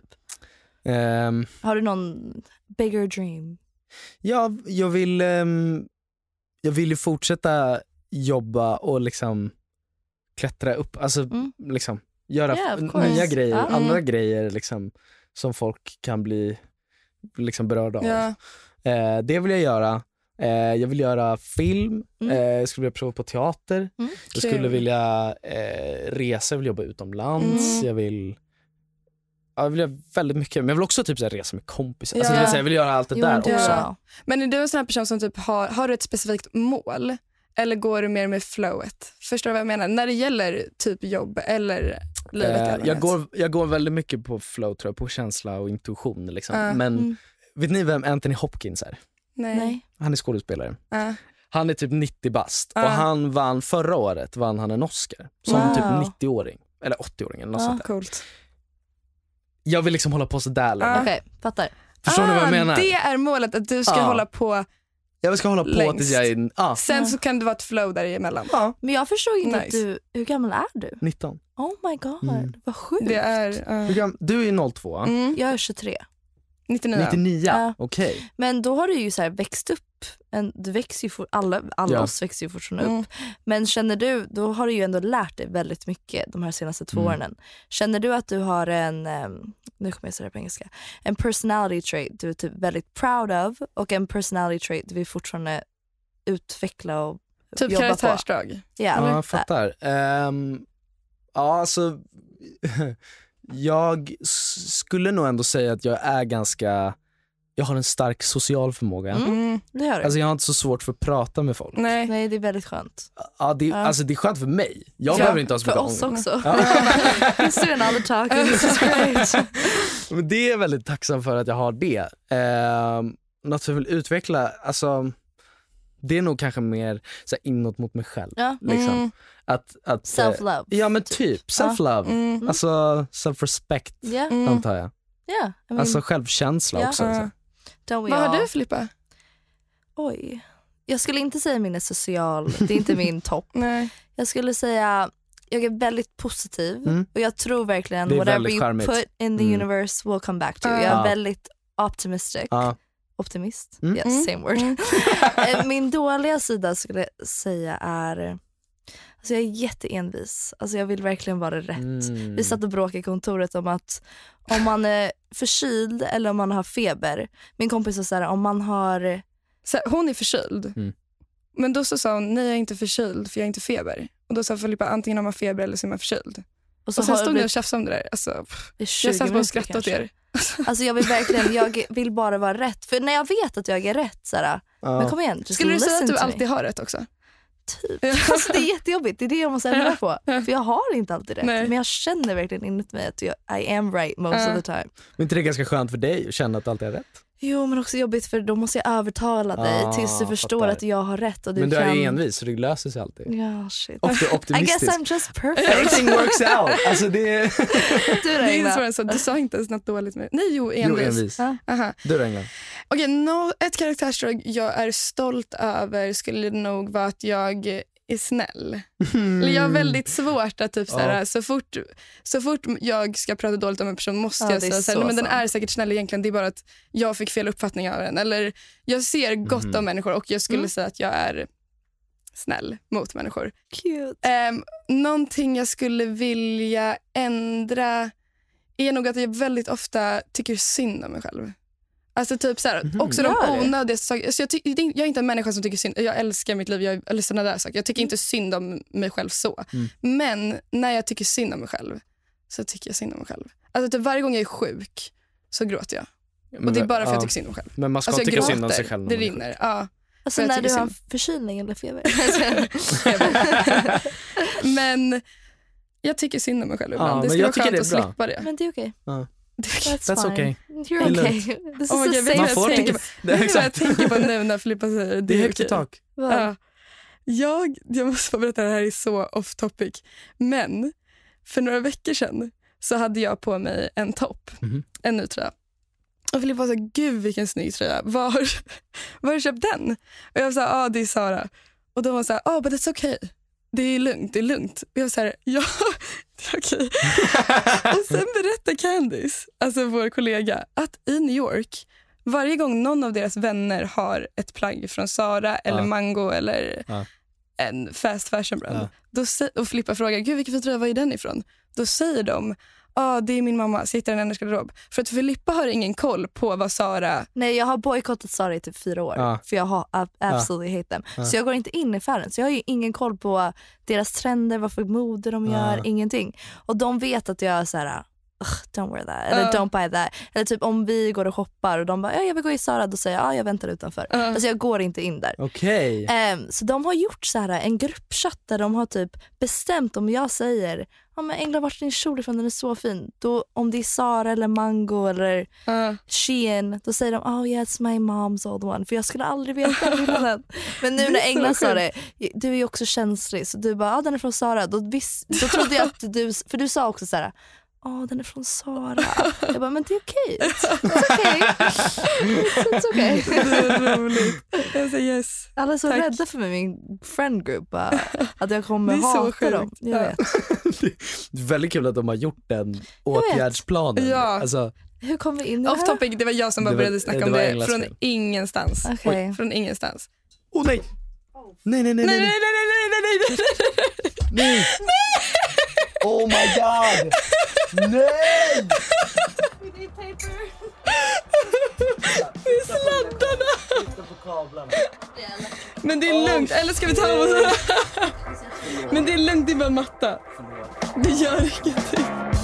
Um, har du någon bigger dream? Ja, jag vill um, jag vill ju fortsätta jobba och liksom klättra upp, alltså mm. liksom göra yeah, f- nya grejer, mm. andra grejer liksom som folk kan bli liksom berörda yeah. av. Uh, det vill jag göra. Eh, jag vill göra film, mm. eh, jag skulle vilja prova på teater, mm. jag skulle vilja eh, resa, jag vill jobba utomlands, mm. jag vill ja, jag vill göra väldigt mycket, men jag vill också typ så här, resa med kompisar, alltså, ja. jag vill göra allt det jo, där också. Ja. Men är du en sån här person som typ har, har du ett specifikt mål eller går du mer med flowet? Förstår du vad jag menar? När det gäller typ jobb eller livet? Eh, jag, går, jag går väldigt mycket på flow tror jag, på känsla och intuition liksom. uh. Men mm. vet ni vem Anthony Hopkins är? Nej. Han är skådespelare. Uh. Han är typ nittio bast uh. och han vann förra året vann han en Oscar som wow. typ nittio-åring eller åttio-åring eller något uh, sånt där. Coolt. Jag vill liksom hålla på så där. Uh. Okej, okay, fattar. Förstår ah, ni vad jag menar? Det är målet att du ska uh. hålla på. Jag ska hålla på längst. tills jag är ah. Sen uh. så kan det vara ett flow där emellan. Uh. Men jag förstår inte nice. att du, hur gammal är du? nitton. Oh my god, mm. vad sjukt. Det är uh. gam- Du är noll två. Mm. Jag är tjugotre. nittionio. nittionio, ja. okej. Okay. Men då har du ju så här växt upp. En, du växer ju for, alla alla ja. oss växer ju fortfarande mm. upp. Men känner du, då har du ju ändå lärt dig väldigt mycket de här senaste två mm. åren. Känner du att du har en, um, nu kommer jag säga det på engelska, en personality trait du är typ väldigt proud of och en personality trait du vill fortfarande utveckla och typ jobba på? Typ karaktärsdrag. Ja, jag fattar. Um, ja, alltså jag skulle nog ändå säga att jag är ganska, jag har en stark social förmåga. Mm, det har du. Alltså jag har inte så svårt för att prata med folk. Nej, Nej det är väldigt skönt. Ja, det, ja. Alltså det är skönt för mig. Jag ja, behöver inte ha så mycket ångest. För oss också. Ja. Men det är väldigt tacksam för att jag har det. Eh, något som jag vill utveckla, alltså det är nog kanske mer så här, inåt mot mig själv. Ja. Liksom. Mm. Att, att, self-love. Ja men typ, self-love. Mm. Alltså self-respect yeah. antar jag. Yeah, I mean, alltså självkänsla yeah. också. Uh. Vad har all... du Filippa? Oj, jag skulle inte säga min är social. Det är inte min topp. Nej. Jag skulle säga jag är väldigt positiv mm. och jag tror verkligen whatever you charmigt. put in the mm. universe will come back to you. Uh. Jag är uh. väldigt optimistic. Uh. Optimist? Mm. Yes, same word. Min dåliga sida skulle jag säga är, alltså jag är jätteenvis. Alltså jag vill verkligen vara rätt. Mm. Vi satt och bråkade i kontoret om att om man är förkyld eller om man har feber. Min kompis sa så här, om man har så här, hon är förkyld. Mm. Men då så sa hon, nej jag är inte förkyld för jag är inte feber. Och då sa Filippa, antingen har man feber eller så är man förkyld. Och, så och sen stod blivit... jag och tjafsade om det där. Alltså, jag satt bara och skrattade åt er. Alltså jag vill verkligen, jag vill bara vara rätt. För när jag vet att jag är rätt såhär, ja. Men kom igen. Skulle du säga att du alltid har rätt också? Typ. Alltså det är jättejobbigt, det är det jag måste ändra på. För jag har inte alltid rätt. Nej. Men jag känner verkligen inuti mig att jag, I am right most uh. of the time. Men inte det är ganska skönt för dig att känna att allt är rätt? Jo, men också jobbigt för då måste jag övertala dig ah, tills du förstår fattar. Att jag har rätt och du men du kan... är ju envis så det löser sig alltid. Ja, shit. Opti- optimistisk. I guess I'm just perfect. Everything works out. Alltså det är... Du, det är så, du sa inte ens något dåligt med. Nej, jo, envis. Jo, envis. Ah. Aha. Du, England. Okej, okay, no, ett karaktärsdrag jag är stolt över skulle nog vara att jag är snäll. Mm. Eller jag har väldigt svårt att typ såhär, ja. så, fort, så fort jag ska prata dåligt om en person måste ja, jag säga såhär, men den är säkert snäll egentligen, det är bara att jag fick fel uppfattning av den. Eller jag ser gott mm. om människor och jag skulle mm. säga att jag är snäll mot människor. Cute. Um, någonting jag skulle vilja ändra är nog att jag väldigt ofta tycker synd om mig själv. Alltså typ så här, mm-hmm. också de onödiga saker. Alltså jag, ty- jag är inte en människa som tycker synd. Jag älskar mitt liv, jag eller såna där saker. Jag tycker mm. inte synd om mig själv så. Mm. Men när jag tycker synd om mig själv så tycker jag synd om mig själv. Alltså typ varje gång jag är sjuk så gråter jag. Men, och det är bara för att ja. jag tycker synd om mig själv. Men man ska alltså, tycka synd om sig själv. Det rinner, ja. Alltså när du har förkylning eller feber. Men jag tycker synd om mig själv ibland. Ja, det skulle vara skönt att slippa det. Men det är okej. Okay. Ja. That's, That's okay. You're okay. This oh, is the same as tänker på, det är exakt. Jag tänker på nu när Filippa säger det, det är högt i tak. Ja. Jag, jag måste få berätta, det här är så off topic. Men för några veckor sedan så hade jag på mig en topp, mm-hmm. en ny tröja. Och Filippa sa, gud vilken snygg tröja. Var, var har du köpt den? Och jag sa, ja ah, det är Sara. Och då var hon så här, ja ah, but it's okay. Det är lugnt, det är lugnt. Och jag säger, ja, det är okej. Och sen berättar Candice, alltså vår kollega, att i New York, varje gång någon av deras vänner har ett plagg från Sara eller ja. Mango eller ja. en fast fashion brand, ja. då, och Filippa frågar, gud vilken fin tröja, var är den ifrån? Då säger de, ja ah, det är min mamma, sitter i hennes garderob. För att Filippa har ingen koll på vad Sara... Nej, jag har bojkottat Sara i typ fyra år. Ja. För jag har absolutely ja. hate them. Ja. Så jag går inte in i affären. Så jag har ju ingen koll på deras trender, vad för mode de gör, ja. ingenting. Och de vet att jag är så här, don't wear that, eller uh. don't buy that. Eller typ om vi går och shoppar och de bara, ja jag vill gå i Sara, då säger jag, ja jag väntar utanför. Uh. Alltså jag går inte in där. Okej. Okay. Um, så de har gjort så här en gruppchatt där de har typ bestämt, om jag säger, ja men Engla, vart din kjol ifrån, den är så fin. Då, om det är Sara eller Mango eller uh. Shein, då säger de, oh yeah it's my mom's old one. För jag skulle aldrig veta den. Men nu när Engla sa det, du är ju också känslig, så du bara, ja den är från Sara. Då, vis, då trodde jag att du, för du sa också så här, ja oh, den är från Sara. Jag bara, men det är okej. Okay. It's okej. Okay. It's okej. Okay. Det är roligt. Jag säger yes. Alla är så Tack. rädda för mig, min friend group, att jag kommer hata dem. Jag vet. Det är väldigt kul att de har gjort den åtgärdsplanen. Ja. Alltså, hur kom vi in i det här? Off topic, det var jag som bara började snacka det om det från fel. ingenstans. Okay. Från ingenstans. Åh oh, nej. Nej, nej, nej, nej. Nej, nej, nej, nej, nej, nej. Nej. Oh my god. Nej. We need paper. Det är sladdarna. Men det är lugnt. Eller ska vi ta oss? Men det är lugnt, det är bara matta. Det gör ingenting.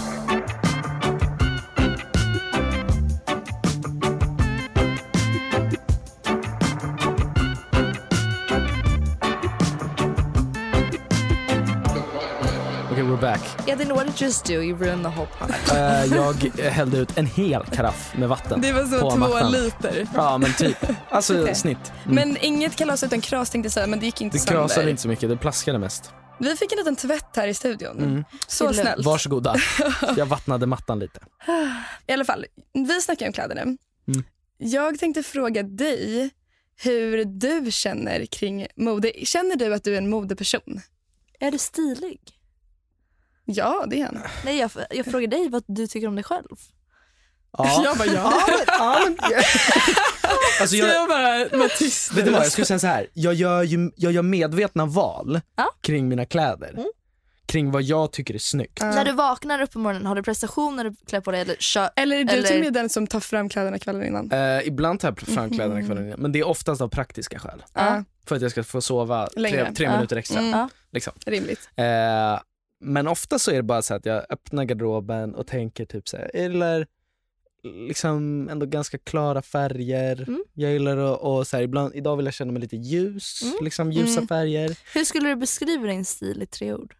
Okay, we're back. Yeah, then what did you just do? You ruined the whole part. Uh, jag hällde ut en hel karaff med vatten. Det var så två mattan. liter. Ja, men typ. Alltså okay. snitt. Mm. Men inget kalas utan kras tänkte jag säga, men det gick inte det sönder. Det krasade inte så mycket, det plaskade mest. Vi fick en liten tvätt här i studion. Mm. Så snällt. Varsågoda. Jag vattnade mattan lite. I alla fall, vi snackar om kläder nu. Mm. Jag tänkte fråga dig hur du känner kring mode. Känner du att du är en modeperson? Är du stilig? Ja, det är han. Nej, jag, jag frågar dig vad du tycker om dig själv. Ja. Jag bara, ja. ja, men, ja. Alltså, jag, jag bara var tyst. Vet du vad, jag skulle säga så här. Jag gör, ju, jag gör medvetna val ja. kring mina kläder. Mm. kring vad jag tycker är snyggt. Uh. När du vaknar upp på morgonen, har du prestation när du klär på dig? Eller, kör, eller är du eller... till och med den som tar fram kläderna kvällen innan? Uh, ibland tar jag fram kläderna mm. kvällen innan. Men det är oftast av praktiska skäl. Uh. För att jag ska få sova tre, tre uh. minuter extra. Mm. Liksom. Rimligt. Uh, men ofta så är det bara så att jag öppnar garderoben och tänker typ så här, eller liksom ändå ganska klara färger. Mm. Jag gillar att, och så här, ibland, idag vill jag känna mig lite ljus, mm. liksom ljusa mm. färger. Hur skulle du beskriva din stil i tre ord?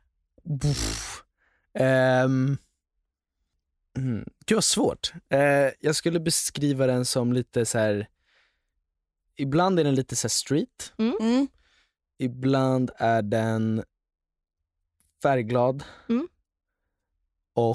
Um, mm, Gud vad svårt. Uh, jag skulle beskriva den som lite så här. Ibland är den lite så här street. Mm. Mm. Ibland är den färgglad. Mm. Och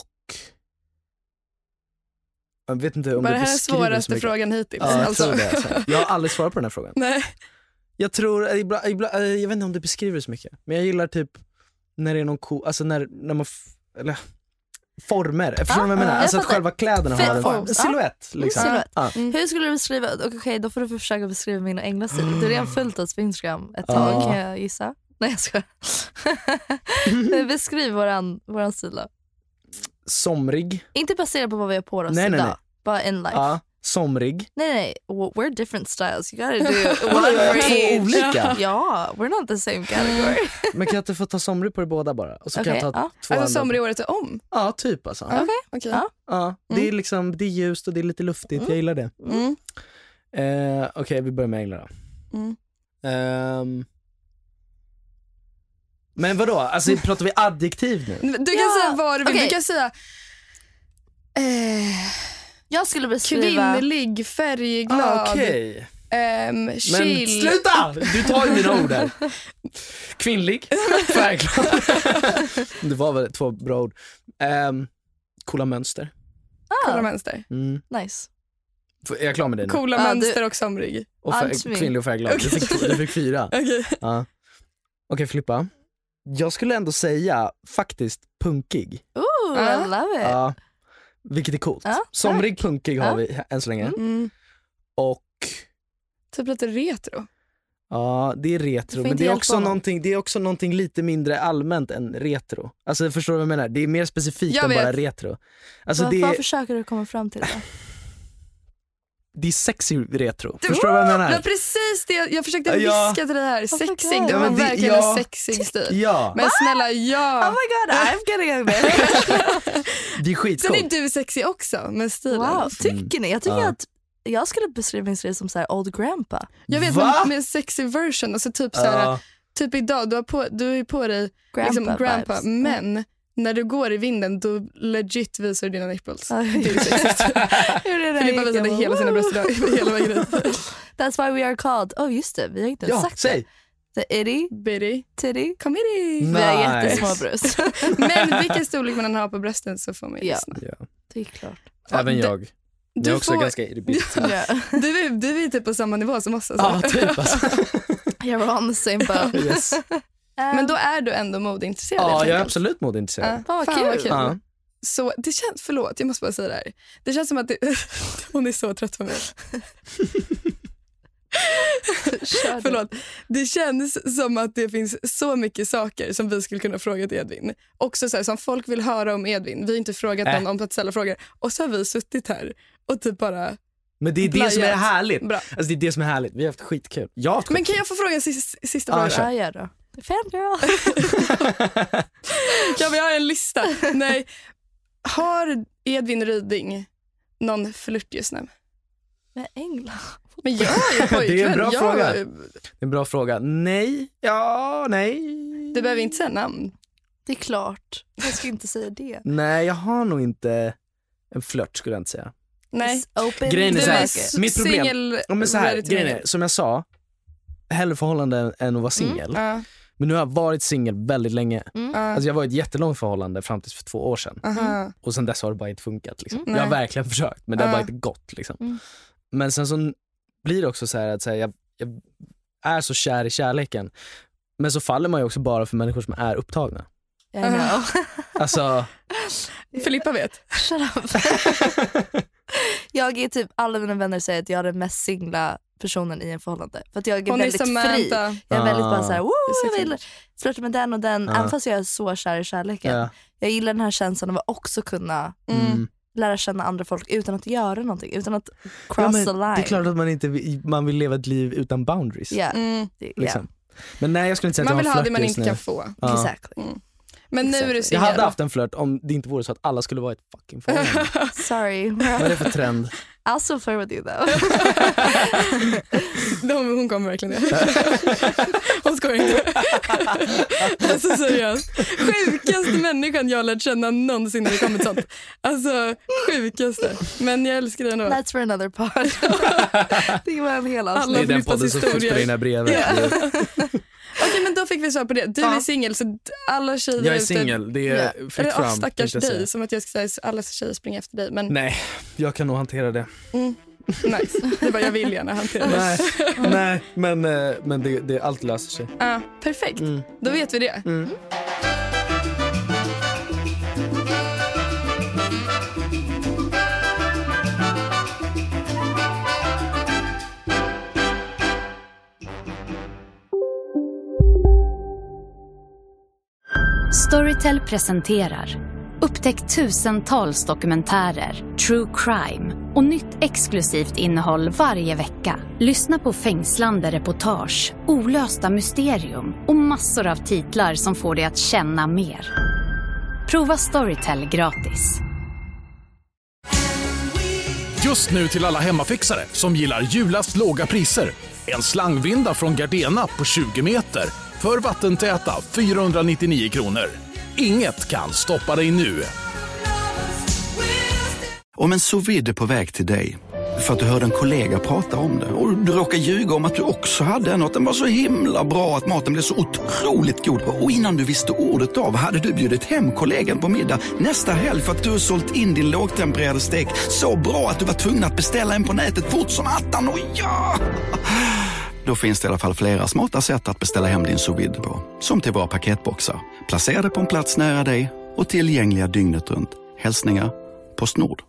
jag vet inte om bara det här är svåraste frågan hittills. Ja, jag, alltså. det, alltså. jag har aldrig svarat på den här frågan. Nej. Jag tror, ibland, ibland, jag vet inte om det beskriver så mycket. Men jag gillar typ när det är någon cool, alltså när, när man f- eller former, jag förstår ah, vad jag menar. Ah, alltså jag att själva kläderna har en form. silhuett. Liksom. Mm, silhuett. Ah. Mm. Hur skulle du beskriva, okej okay, då får du försöka beskriva min änglastil. Mm. Du har redan följt oss på Instagram ett tag, ah. kan jag gissa. Nej jag ska. Beskriv våran, våran stil då. Somrig. Inte baserat på vad vi har på oss nej, idag. Nej, nej. Bara in life. Ja, somrig. Nej, nej. We're different styles. You gotta do one for each. Olika? Ja, we're not the same category. Men kan jag inte få ta somrig på det båda bara? Och så okay, kan jag ta ja. två alltså somrig året är om? Ja, typ alltså. Okej, okay, okay. ja. ja. Det är liksom, det är ljust och det är lite luftigt. Mm. Jag gillar det. Mm. Eh, Okej, okay, vi börjar med änglar då. Mm. Um, men vadå? Alltså pratar vi adjektiv nu? Du kan ja. säga vad du vill. Okay. Du kan säga eh, jag skulle beskriva kvinnlig, färgglad. Okej. Okay. Um, men sluta! Du tar ju mina ord där. Kvinnlig, färgglad. Det var väl två bra ord. Um, coola mönster. Ah. Coola mönster. Mm. Nice. Är jag klar med det nu? Coola ah, mönster du... och somrig. Och fär... kvinnlig och färgglad. Okay. Du, fick, du fick fyra. Okej, okay. ja. okay, Filippa. Jag skulle ändå säga faktiskt punkig. Ooh, uh. I love it. Ja, vilket är coolt. Uh, Somrig tack. punkig har uh. vi än så länge. Mm. Och typ lite retro. Ja, det är retro, men det är också någonting, det är också någonting lite mindre allmänt än retro. Alltså förstår du vad jag menar? Det är mer specifikt jag än vet. Bara retro. Alltså vad, det vad försöker du komma fram till det? Det är sexy retro. Du, förstår du vad jag menar? Det var precis det jag försökte viska ja. till det här. Sexig, okay. det var ja, det, verkligen ja. en sexig stil. Ja. Men snälla, ja. Oh my god, I'm getting there. Det är skitcoolt. Sen är du sexig också med stilen. Wow, tycker ni? Jag tycker ja. att jag skulle beskriva min stil som så här old grandpa. Jag vet, Va? med en sexy version. Alltså typ så här, uh. typ idag, du har på, du är på dig grandpa, liksom, grandpa vibes. Men mm. när du går i vinden, då legit visar du dina nipples. Uh, det är sexigt. Filippa visade hela sina bröst idag, hela vägen ut. That's why we are called, oh just det, vi har inte ja, sagt säg. det. The itty, bitty, titty, committee. Nice. Vi har jättesmå bröst. Men vilken storlek man har på brösten så får man ju ja. lyssna. Ja. Det är klart. Även jag. Du, jag är också får... ganska irriterad. Ja. Du, är, du är typ på samma nivå som oss. Ja, alltså. typ alltså. You're on the same boat. Yes. Men då är du ändå modeintresserad. Ja, jag är absolut modeintresserad. Ja, fan, fan vad kul. Ja. Så det känns, förlåt, jag måste bara säga det här. Det känns som att det, hon är så trött på mig. Förlåt. Det känns som att det finns så mycket saker som vi skulle kunna fråga till Edvin. Också så här, som folk vill höra om Edvin. Vi har inte frågat äh. någon om att ställa frågor. Och så har vi suttit här och typ bara... Men det är det blajat. Som är härligt. Bra. Alltså det är det som är härligt. Vi har haft skitkul. Jag har haft Men kan jag få fråga en sista, sista ah, fråga? Ja, gör då. Fangirl. Ja, vi har en lista. Nej. Har Edvin Ryding någon flört just nu? Med England. Men jag är ju pojkvän. Det är en bra jag... fråga. Det är en bra fråga. Nej. Ja, nej. Du behöver inte säga namn. Det är klart. Jag ska inte säga det. Nej, jag har nog inte en flört skulle jag inte säga. Nej. Grejen är så här, mitt problem. Ja, men så här, grejen är, som jag sa, hellre förhållande än att vara singel. Mm. Uh. Men nu har jag varit singel väldigt länge. Mm. Alltså jag var i ett jättelångt förhållande fram till för två år sedan. Uh-huh. Och sen dess har det bara inte funkat. Liksom. Mm. Jag har verkligen försökt, men det har uh. bara inte gått. Liksom. Mm. Men sen så blir det också så här att så här, jag, jag är så kär i kärleken. Men så faller man ju också bara för människor som är upptagna. I know. Alltså... Filippa vet. Shut up. Jag är typ, alla mina vänner säger att jag är den mest singla personen i en förhållande. För att jag är Hon väldigt är fri. Jag är ah. väldigt bara såhär, jag vill flirta med den och den. Ah. Även fast jag är så kär i kärleken. Ja. Jag gillar den här känslan av att också kunna Mm. lära känna andra folk utan att göra någonting. Utan att cross Ja, men the line. det är klart att man inte vill, man vill leva ett liv utan boundaries. Yeah. Mm. Det, Liksom. yeah. Men nej, jag skulle inte säga Man att vill jag ha har det man flört inte just kan nu. få. Ja. Exactly. Mm. Men nu är du Jag singel. hade haft en flört om det inte vore så att alla skulle vara ett fucking förhållande. Sorry. Vad är det för trend? I'll still flirt with you though. De, hon kommer verkligen det. Hon skojar inte. Alltså seriöst. Sjukaste människan jag har lärt känna någonsin när det kommit sånt. Alltså sjukaste. Men jag älskar det ändå. That's for another part. Det var en hel avsnitt. Det är den podden som finns på dina brev. Yeah. Okej, men då fick vi svar på det. Du Ja. är singel, så alla tjejer Jag är ute- singel, det är Yeah. fritt Eller, fram. åh, stackars tänkte jag säga. dig, som att jag ska säga att alla tjejer springer efter dig. Men Nej, jag kan nog hantera det. mm, nice. Det var jag vill gärna hantera det. Nej, nej men, eh, men det, det, allt löser sig. Ja, perfekt. Mm. Då vet vi det. Mm. Storytel presenterar upptäck tusentals dokumentärer, true crime och nytt exklusivt innehåll varje vecka. Lyssna på fängslande reportage, olösta mysterium och massor av titlar som får dig att känna mer. Prova Storytel gratis. Just nu till alla hemmafixare som gillar julast låga priser. En slangvinda från Gardena på tjugo meter för vattentäta fyrahundranittionio kronor. Inget kan stoppa dig nu. Om en sous vide är på väg till dig för att du hörde en kollega prata om det och du råkar ljuga om att du också hade en och att den var så himla bra att maten blev så otroligt god. Och innan du visste ordet av hade du bjudit hem kollegan på middag nästa helg för att du har sålt in din lågtempererade stek så bra att du var tvungen att beställa en på nätet fort som attan. Och ja! Då finns det i alla fall flera smarta sätt att beställa hem din sous vide på. Som till våra paketboxar. Placerade på en plats nära dig och tillgängliga dygnet runt. Hälsningar Postnord.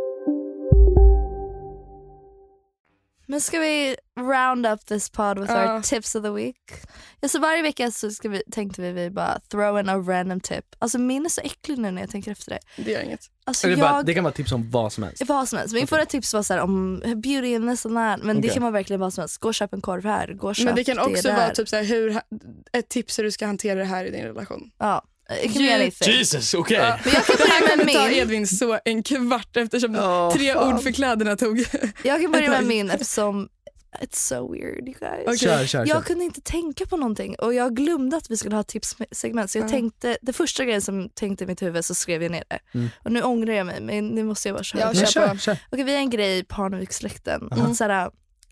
Men ska vi round up this pod with Ja. our tips of the week? Ja, så varje vecka så ska vi, tänkte vi, vi bara throw in a random tip. Alltså min är så äcklig nu när jag tänker efter det. Det gör inget. Alltså Det, är jag... bara, det kan vara tips om vad som helst. Vad som helst. Min Okej. förra tips var så här om beauty and this and that. Men det Okej. kan vara verkligen vad som helst. Gå och köp en korv här. Gå och köp Men det kan också där. vara typ så här, hur, ett tips hur du ska hantera det här i din relation. Ja, it can be anything. Jesus, okej. Ja. Men jag kan Det här börja med kommer ta min. Edvin så en kvart eftersom Åh, tre fan. ord för kläderna tog. Jag kan börja med min eftersom it's so weird you guys. Okej. Kör, kör, Jag kör. kunde inte tänka på någonting och jag glömde att vi skulle ha tipssegment så jag Mm. tänkte, det första grejen som tänkte i mitt huvud så skrev jag ner det. Mm. Och nu ångrar jag mig men nu måste jag bara köra. Ja, Men kör kör, på. kör. Okej, vi har en grej i Parnevikssläkten. Aha. Att såhär,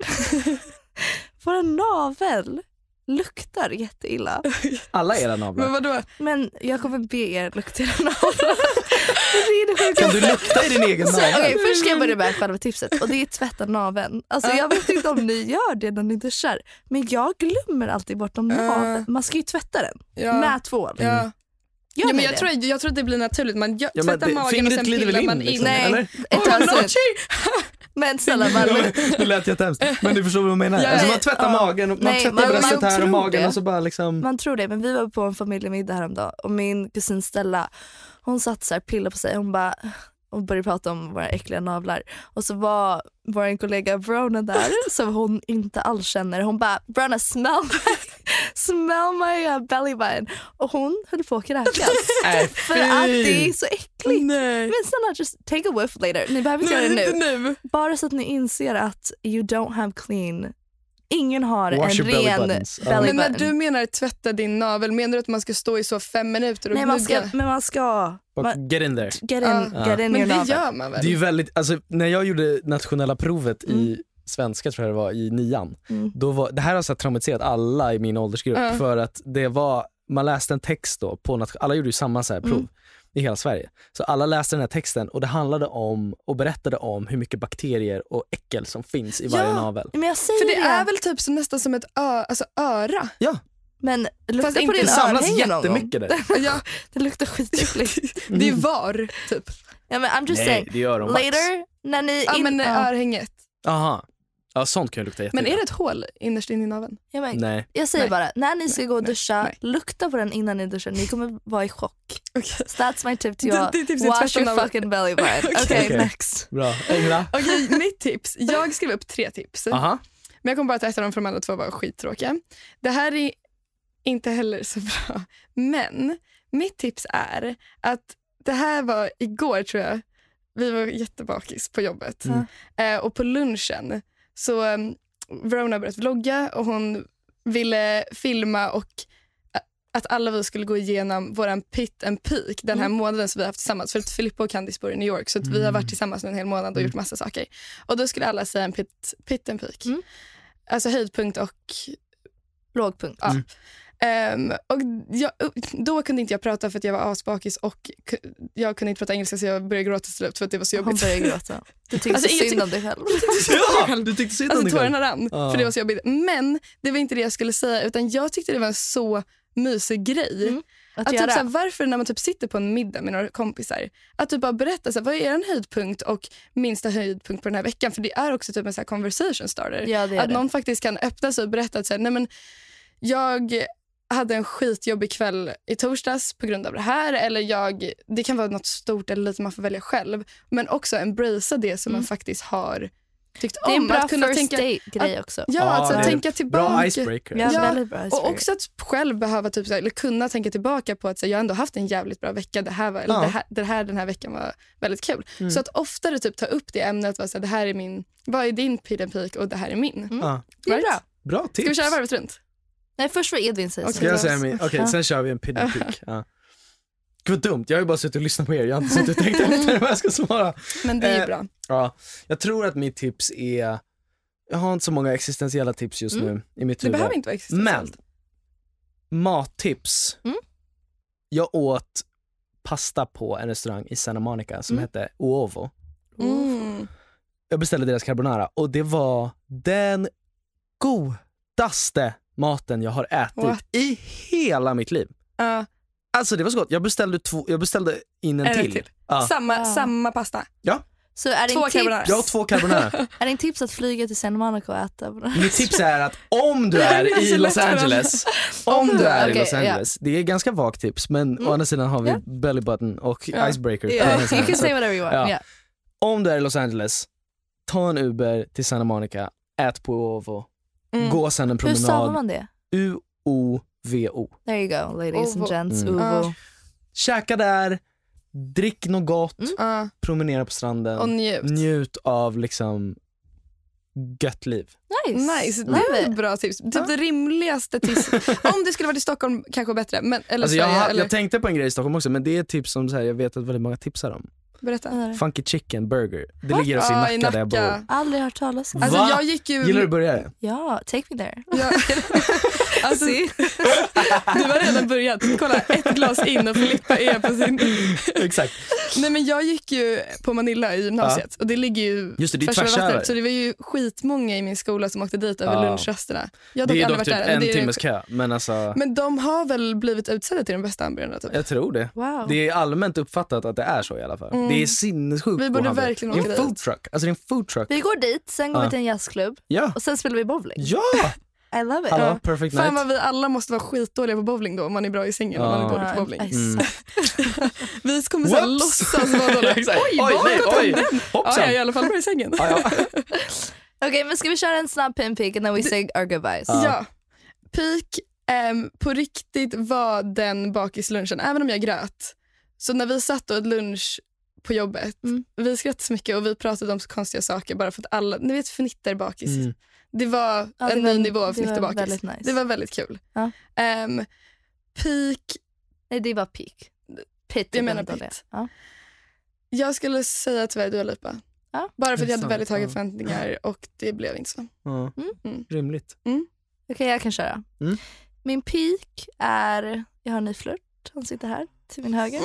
våra navel luktar jätteilla. Alla era Men navlar. vadå? Men jag kommer be er lukta era navlar. Det är det sjukaste. Kan du lukta i din egen Okej, navel? först ska jag börja med själva tipset och det är tvätta naveln. Alltså jag vet inte om ni gör det när ni duschar, men jag glömmer alltid bort om naveln. Man ska ju tvätta den Ja. med tvål. Ja. Gör Ja, men ni jag, det? tror, jag tror att det blir naturligt. Man gör, Ja, men tvättar det- magen och fingret sen glider väl pillar in, man liksom, in. Nej, eller? ett Oh, avsnitt. Nachi! Men snälla bara, Nu lät jag hemskt. Men du förstår vad jag menar. Ja, Alltså man ja. tvättar magen och man Nej, tvättar man- bröstet man här och tror magen det. och så bara liksom... man tror det, men vi var på en familjemiddag häromdagen och min kusin Stella, hon satt så här pilla på sig, hon bara och började prata om våra äckliga navlar och så var vår kollega Brona där som hon inte alls känner. Hon bara, Brona, smell my, smell my uh, belly button. Och hon höll på att kräkas. Äh, För att det är så äckligt. Nej. Men snälla, just take a whiff later. Ni behöver inte Nej, göra det inte nu. nu. Bara så att ni inser att you don't have clean. Ingen har Wash en your belly ren buttons. Ja. belly Men när button. du menar tvätta din navel, menar du att man ska stå i så fem minuter och Nej, man ska, gnugga? men man ska man, Get in there. get in, Ja. get in Men your det navel. gör man väl? Det är ju väldigt, alltså när jag gjorde nationella provet Mm. i svenska tror jag det var i nian. Mm. Då var, det här har så här traumatiserat alla i min åldersgrupp Ja. för att det var, man läste en text då på nation, alla gjorde ju samma så här prov Mm. i hela Sverige. Så alla läste den här texten och det handlade om och berättade om hur mycket bakterier och äckel som finns i varje Ja. navel. Men jag säger För det det. är väl typ så, nästan som ett ö, alltså öra. Ja, Men lukta Fast på inte din det samlas örhänge någon gång. jättemycket där. Ja, Det luktar skitäckligt. det är var typ. Ja, men I'm just Nej, saying. det gör de vax. Later, när ni... Ja, in- men ja. örhänget. Aha. Ja, sånt kan ju lukta jättegott. Men är det ett hål innerst in i naveln? Ja, men, Nej. Jag säger Nej. bara, när ni ska Nej. gå och duscha, Nej. lukta på den innan ni duschar. Ni kommer vara i chock. Okay. So that's my tip to you. Det- det är typ så Wash tvärtom your av- fucking belly button. Okej, okay, Okej. next. Bra. Engla? Okej, mitt tips. Jag skrev upp tre tips. Aha. Men jag kommer bara ta ett av dem för de andra två var skittråkiga. Det här är inte heller så bra. Men mitt tips är att det här var igår tror jag. Vi var jättebakis på jobbet. Mm. Eh, och på lunchen så um, Verona började vlogga och hon ville filma och ä- att alla vi skulle gå igenom våran pit and peak den här Mm. månaden som vi har haft tillsammans. För att Filippa och Candice bor i New York så att vi har varit tillsammans en hel månad och gjort massa saker. Och då skulle alla säga en pit, pit and peak. Mm. Alltså höjdpunkt och Lågpunkt. ja. Um, och jag, då kunde inte jag prata för att jag var asbakis och k- jag kunde inte prata engelska så jag började gråta till slut för att det var så Hon jobbigt. börjar gråta. Du tyckte Alltså, så jag synd tyck- om dig själv. Ja, du tyckte synd om Alltså dig själv. tårarna rann Ja. för det var så jobbigt. Men det var inte det jag skulle säga utan jag tyckte det var en så mysig grej. Mm. Att, Att göra. typ, såhär, varför när man typ sitter på en middag med några kompisar att typ bara berätta såhär, vad är en höjdpunkt och minsta höjdpunkt på den här veckan för det är också typ en såhär conversation starter. Ja, det är att det. någon faktiskt kan öppna sig och berätta att såhär, nej men jag hade en skitjobbig kväll i torsdags på grund av det här eller jag, det kan vara något stort eller lite man får välja själv men också embracea det som Mm. man faktiskt har tyckt Det är en om. bra att kunna first tänka, date-grej att- också. Ja, Ja, alltså det att är tänka tillbaka. Bra icebreaker. Ja, Ja, väldigt bra. Och också att själv behöva typ, så här, eller kunna tänka tillbaka på att så här, jag ändå haft en jävligt bra vecka. Det här, var, eller Ja. det här, det här den här veckan var väldigt kul. Mm. Så att oftare typ ta upp det ämnet. Var så här, det här är min, vad är din pid and peak och det här är min. Mm. Ja. Det är Right? bra. Bra tips. Ska vi köra varvet runt? Nej, först var Edvin säger. Okej. Ska jag säga min? Okej, Ja. sen kör vi en pid and peak. Ja. Gud vad dumt, jag har ju bara suttit och lyssnat på er. Jag har inte suttit och tänkt efter vad jag ska svara. Men det är Eh, bra. Ja, jag tror att mitt tips är... Jag har inte så många existentiella tips just Mm. nu i mitt Det huvud. behöver inte vara existentiellt. Men, mattips. Mm. Jag åt pasta på en restaurang i Santa Monica som Mm. hette Uovo. Mm. Jag beställde deras carbonara och det var den godaste maten jag har ätit What? i hela mitt liv. Ja, Alltså det var så gott. Jag beställde, två, jag beställde in en Är det till. till? Ja. samma, Ja. samma pasta. Så är Två din, carbonara. tips, Jag har två carbonara. är din tips att flyga till San Monaco och äta? Mitt tips är att om du är Det är så i lätt Los för alla. Angeles, om du är i Okej, Los Angeles, det är ganska vagt tips men Mm. å andra sidan har vi Ja. belly button och Ja. icebreakers. Yeah, på andra you sidan. can Så say whatever you want. Ja. Yeah. om du är i Los Angeles, ta en Uber till Santa Monica, ät på Uovo, Mm. gå sen en Hur stavar promenad. man det? U O V O. There you go, ladies and Ovo. gents. Mm. Uvo. Ja. Käka där, drick något gott, Mm. Ja, promenera på stranden, och njut. njut av liksom gött liv. Nice. Nice, det Love är it. ett bra tips. Typ det rimligaste tips. Om det skulle varit i Stockholm kanske bättre. Men, eller Alltså jag, Sverige. har- eller, jag tänkte på en grej i Stockholm också men det är ett tips som så här, jag vet att väldigt många tipsar om. berätta. Funky Chicken Burger. Det ligger alltså Ja, i i Nacka där jag bor. Nacka. Aldrig hört talas om. Va? Alltså jag gick ju... Gillar du burgare? Ja, take me there. Ja. Alltså, See? du har redan börjat. Kolla, ett glas in och Filippa är på sin... Exakt. Nej men jag gick ju på Manila i gymnasiet och det ligger ju Just det, det är tvärs över tvärs över. vattnet. Så det var ju skitmånga i min skola som åkte dit över Ja. lunchrasterna. Jag har Det dock är aldrig dock varit typ där. en Det är- timmes kö men alltså Men de har väl blivit utsedda till de bästa hamburgarna typ. jag tror det. Wow. Det är allmänt uppfattat att det är så i alla fall. Mm. Det är sinnessjukt. Vi god borde hamburgare. verkligen Det är åka en dit. food truck. Alltså det är en food truck. Vi går dit, sen går Ja. vi till en jazzklubb Ja. och sen spelar vi bowling. Ja! I love it. Hallå, perfect Fan night. vad vi alla måste vara skitdåliga på bowling då om man är bra i sängen och man är Ja. dålig på bowling. I Mm. suck. Vi kommer såhär Whoops! låtsas vara dåliga. Exakt. Oj, oj, nej, bakåt oj. om den. Ja, Hoppsan. jag är i alla fall bra i sängen. Ja, ja. Okej, men ska vi köra en snabb pin pick and then we say our goodbyes? Ja. Ja. Peak ehm, på riktigt var den bakislunchen, även om jag grät. Så när vi satt och åt lunch på jobbet, Mm. vi skrattade så mycket och vi pratade om så konstiga saker bara för att alla, ni vet fnitterbakis. Mm. Det var Ja, det en var- ny nivå av det var fnitterbakis. väldigt nice. Det var väldigt kul. Ja. Ehm, peak, Nej, det var peak. Pit. Jag är menar den dåliga. pit. Ja. jag skulle säga tyvärr Dua Lipa. Ja. Bara för att jag hade Sant, väldigt höga ja. förväntningar och det blev inte så. Ja. Mm. Rimligt. Okej, jag kan köra. Mm. Min peak är, jag har en ny flört. Han sitter här till min höger.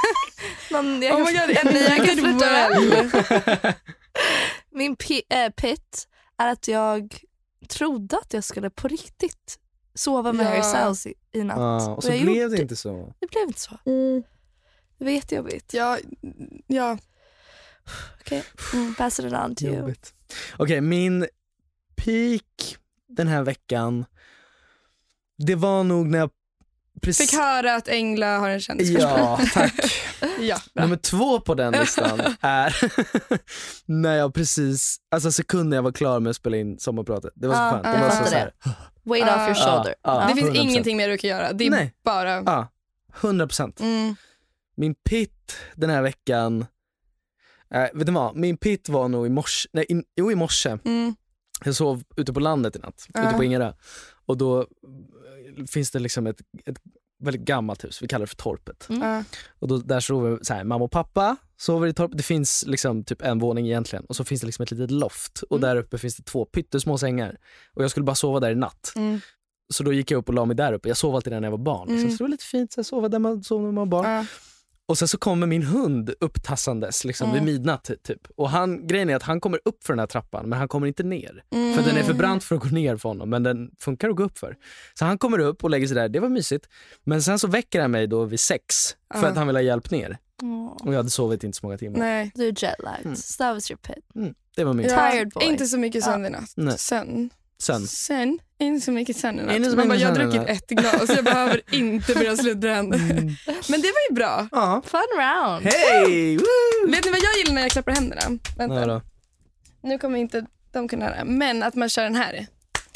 Någon jag Oh kan, my God, en ny jag kan did flirta med. well. Min pi- äh, pit är att jag trodde att jag skulle på riktigt sova med Ja. Harry Styles i, i natt. Ja, och så jag blev gjorde- det inte så. Det blev inte så. Det var jättejobbigt. Ja, ja. Okej, mm, pass it on to you. Jobbigt. Okej, min peak den här veckan, det var nog när jag precis... fick höra att Engla har en kändis. Ja, tack. Ja, nummer två på den listan är när jag precis, alltså sekunden jag var klar med att spela in sommarpratet. Det var så ah, skönt. Det var så, så här. Weight uh, off your shoulder. Ah, ah, det finns ingenting mer du kan göra. Det är Nej. bara... Ja, hundra procent. Mm. Min pit den här veckan, äh, vet du vad? Min pit var nog i morse, nej, in, jo i morse. Mm. Jag sov ute på landet i natt, uh. ute på Ingerö. Och då finns det liksom ett, ett väldigt gammalt hus, vi kallar det för torpet. Mm. Och då, där sover så här, mamma och pappa sover i torpet. Det finns liksom typ en våning egentligen. Och så finns det liksom ett litet loft. Och mm. där uppe finns det två pyttesmå sängar. Och jag skulle bara sova där i natt. Mm. Så då gick jag upp och la mig där uppe. Jag sov alltid där när jag var barn. Liksom. Mm. Så det var lite fint att sova där man sov när man var barn. Mm. Och sen så kommer min hund upptassandes liksom, mm. vid midnatt typ. Och han, grejen är att han kommer upp för den här trappan, men han kommer inte ner. Mm. För den är för brant för att gå ner för honom, men den funkar att gå upp för. Så han kommer upp och lägger sig där, det var mysigt. Men sen så väcker han mig då vid sex, för uh. att han vill ha hjälp ner. Mm. Och jag hade sovit inte så många timmar. Nej. Du är jetlagged, mm. so that was your pit. Mm. Det var min ja, tired boy. Inte så mycket sömn i natt. Nej. Sen. Sen. Sen. Inte så mycket sen i natt. Inte så Man bara, mycket jag har sen i druckit natt. ett glas så jag behöver inte börja sluddra än. Mm. Men det var ju bra. Ja. Fun round. Hej! Vet ni vad jag gillar när jag klappar händerna? Vänta. Nej då. Nu kommer inte de kunna höra. Men att man kör den här.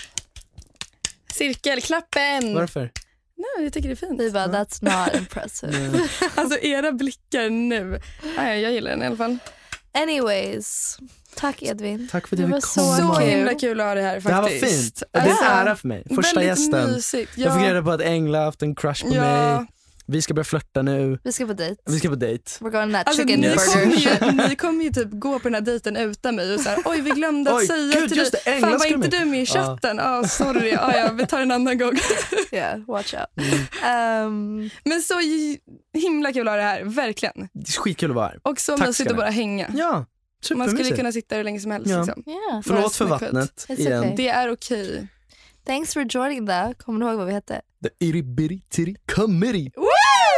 Cirkelklappen. Varför? Nej, jag tycker det är fint. Vi bara, that's not impressive. Alltså era blickar nu. Nej, jag gillar den i alla fall. Anyways, tack Edvin. Tack för att du det fick var komma. Så kul. himla kul att ha det här faktiskt. Det här var fint. Det är en Alltså, ära för mig. Första väldigt gästen. Mysigt. Ja. Jag fick reda på att Engla haft en crush på Ja. mig. Vi ska börja flirta nu. Vi ska på dejt. Vi ska på dejt. We're going that Alltså, chicken ni, burger. kommer ju, ni kommer ju typ gå på den här dejten utan mig och så här, oj vi glömde att Oj, säga gud, till just dig. det, Engla Fan var skulle inte med. du med i chatten? Ja, oh, sorry. Ah, ja, vi tar en annan gång. Yeah, watch out. Um, Men så himla kul att ha det här, verkligen. Det är skitkul att vara här. Och så Tack mysigt ska att ni. bara hänga. Ja, Man skulle supermysigt. kunna sitta hur länge som helst. Ja. Liksom. yeah. Förlåt för Bara smekut. vattnet It's igen. okay. Det är okej. Thanks for joining though. Kommer du ihåg vad vi hette? The itty bitty titty committee. Woo!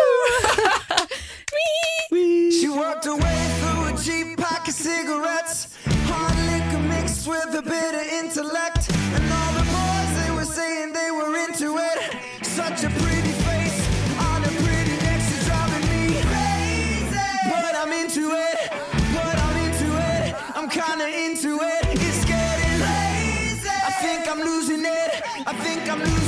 She walked away through a cheap pack of cigarettes, hard liquor mixed with a bit of intellect, and all the boys they were saying they were into it. Such a pretty face on a pretty neck, she's driving me crazy. But I'm into it, but I'm into it, I'm kinda into it. It's getting lazy. I think I'm losing it, I think I'm losing it.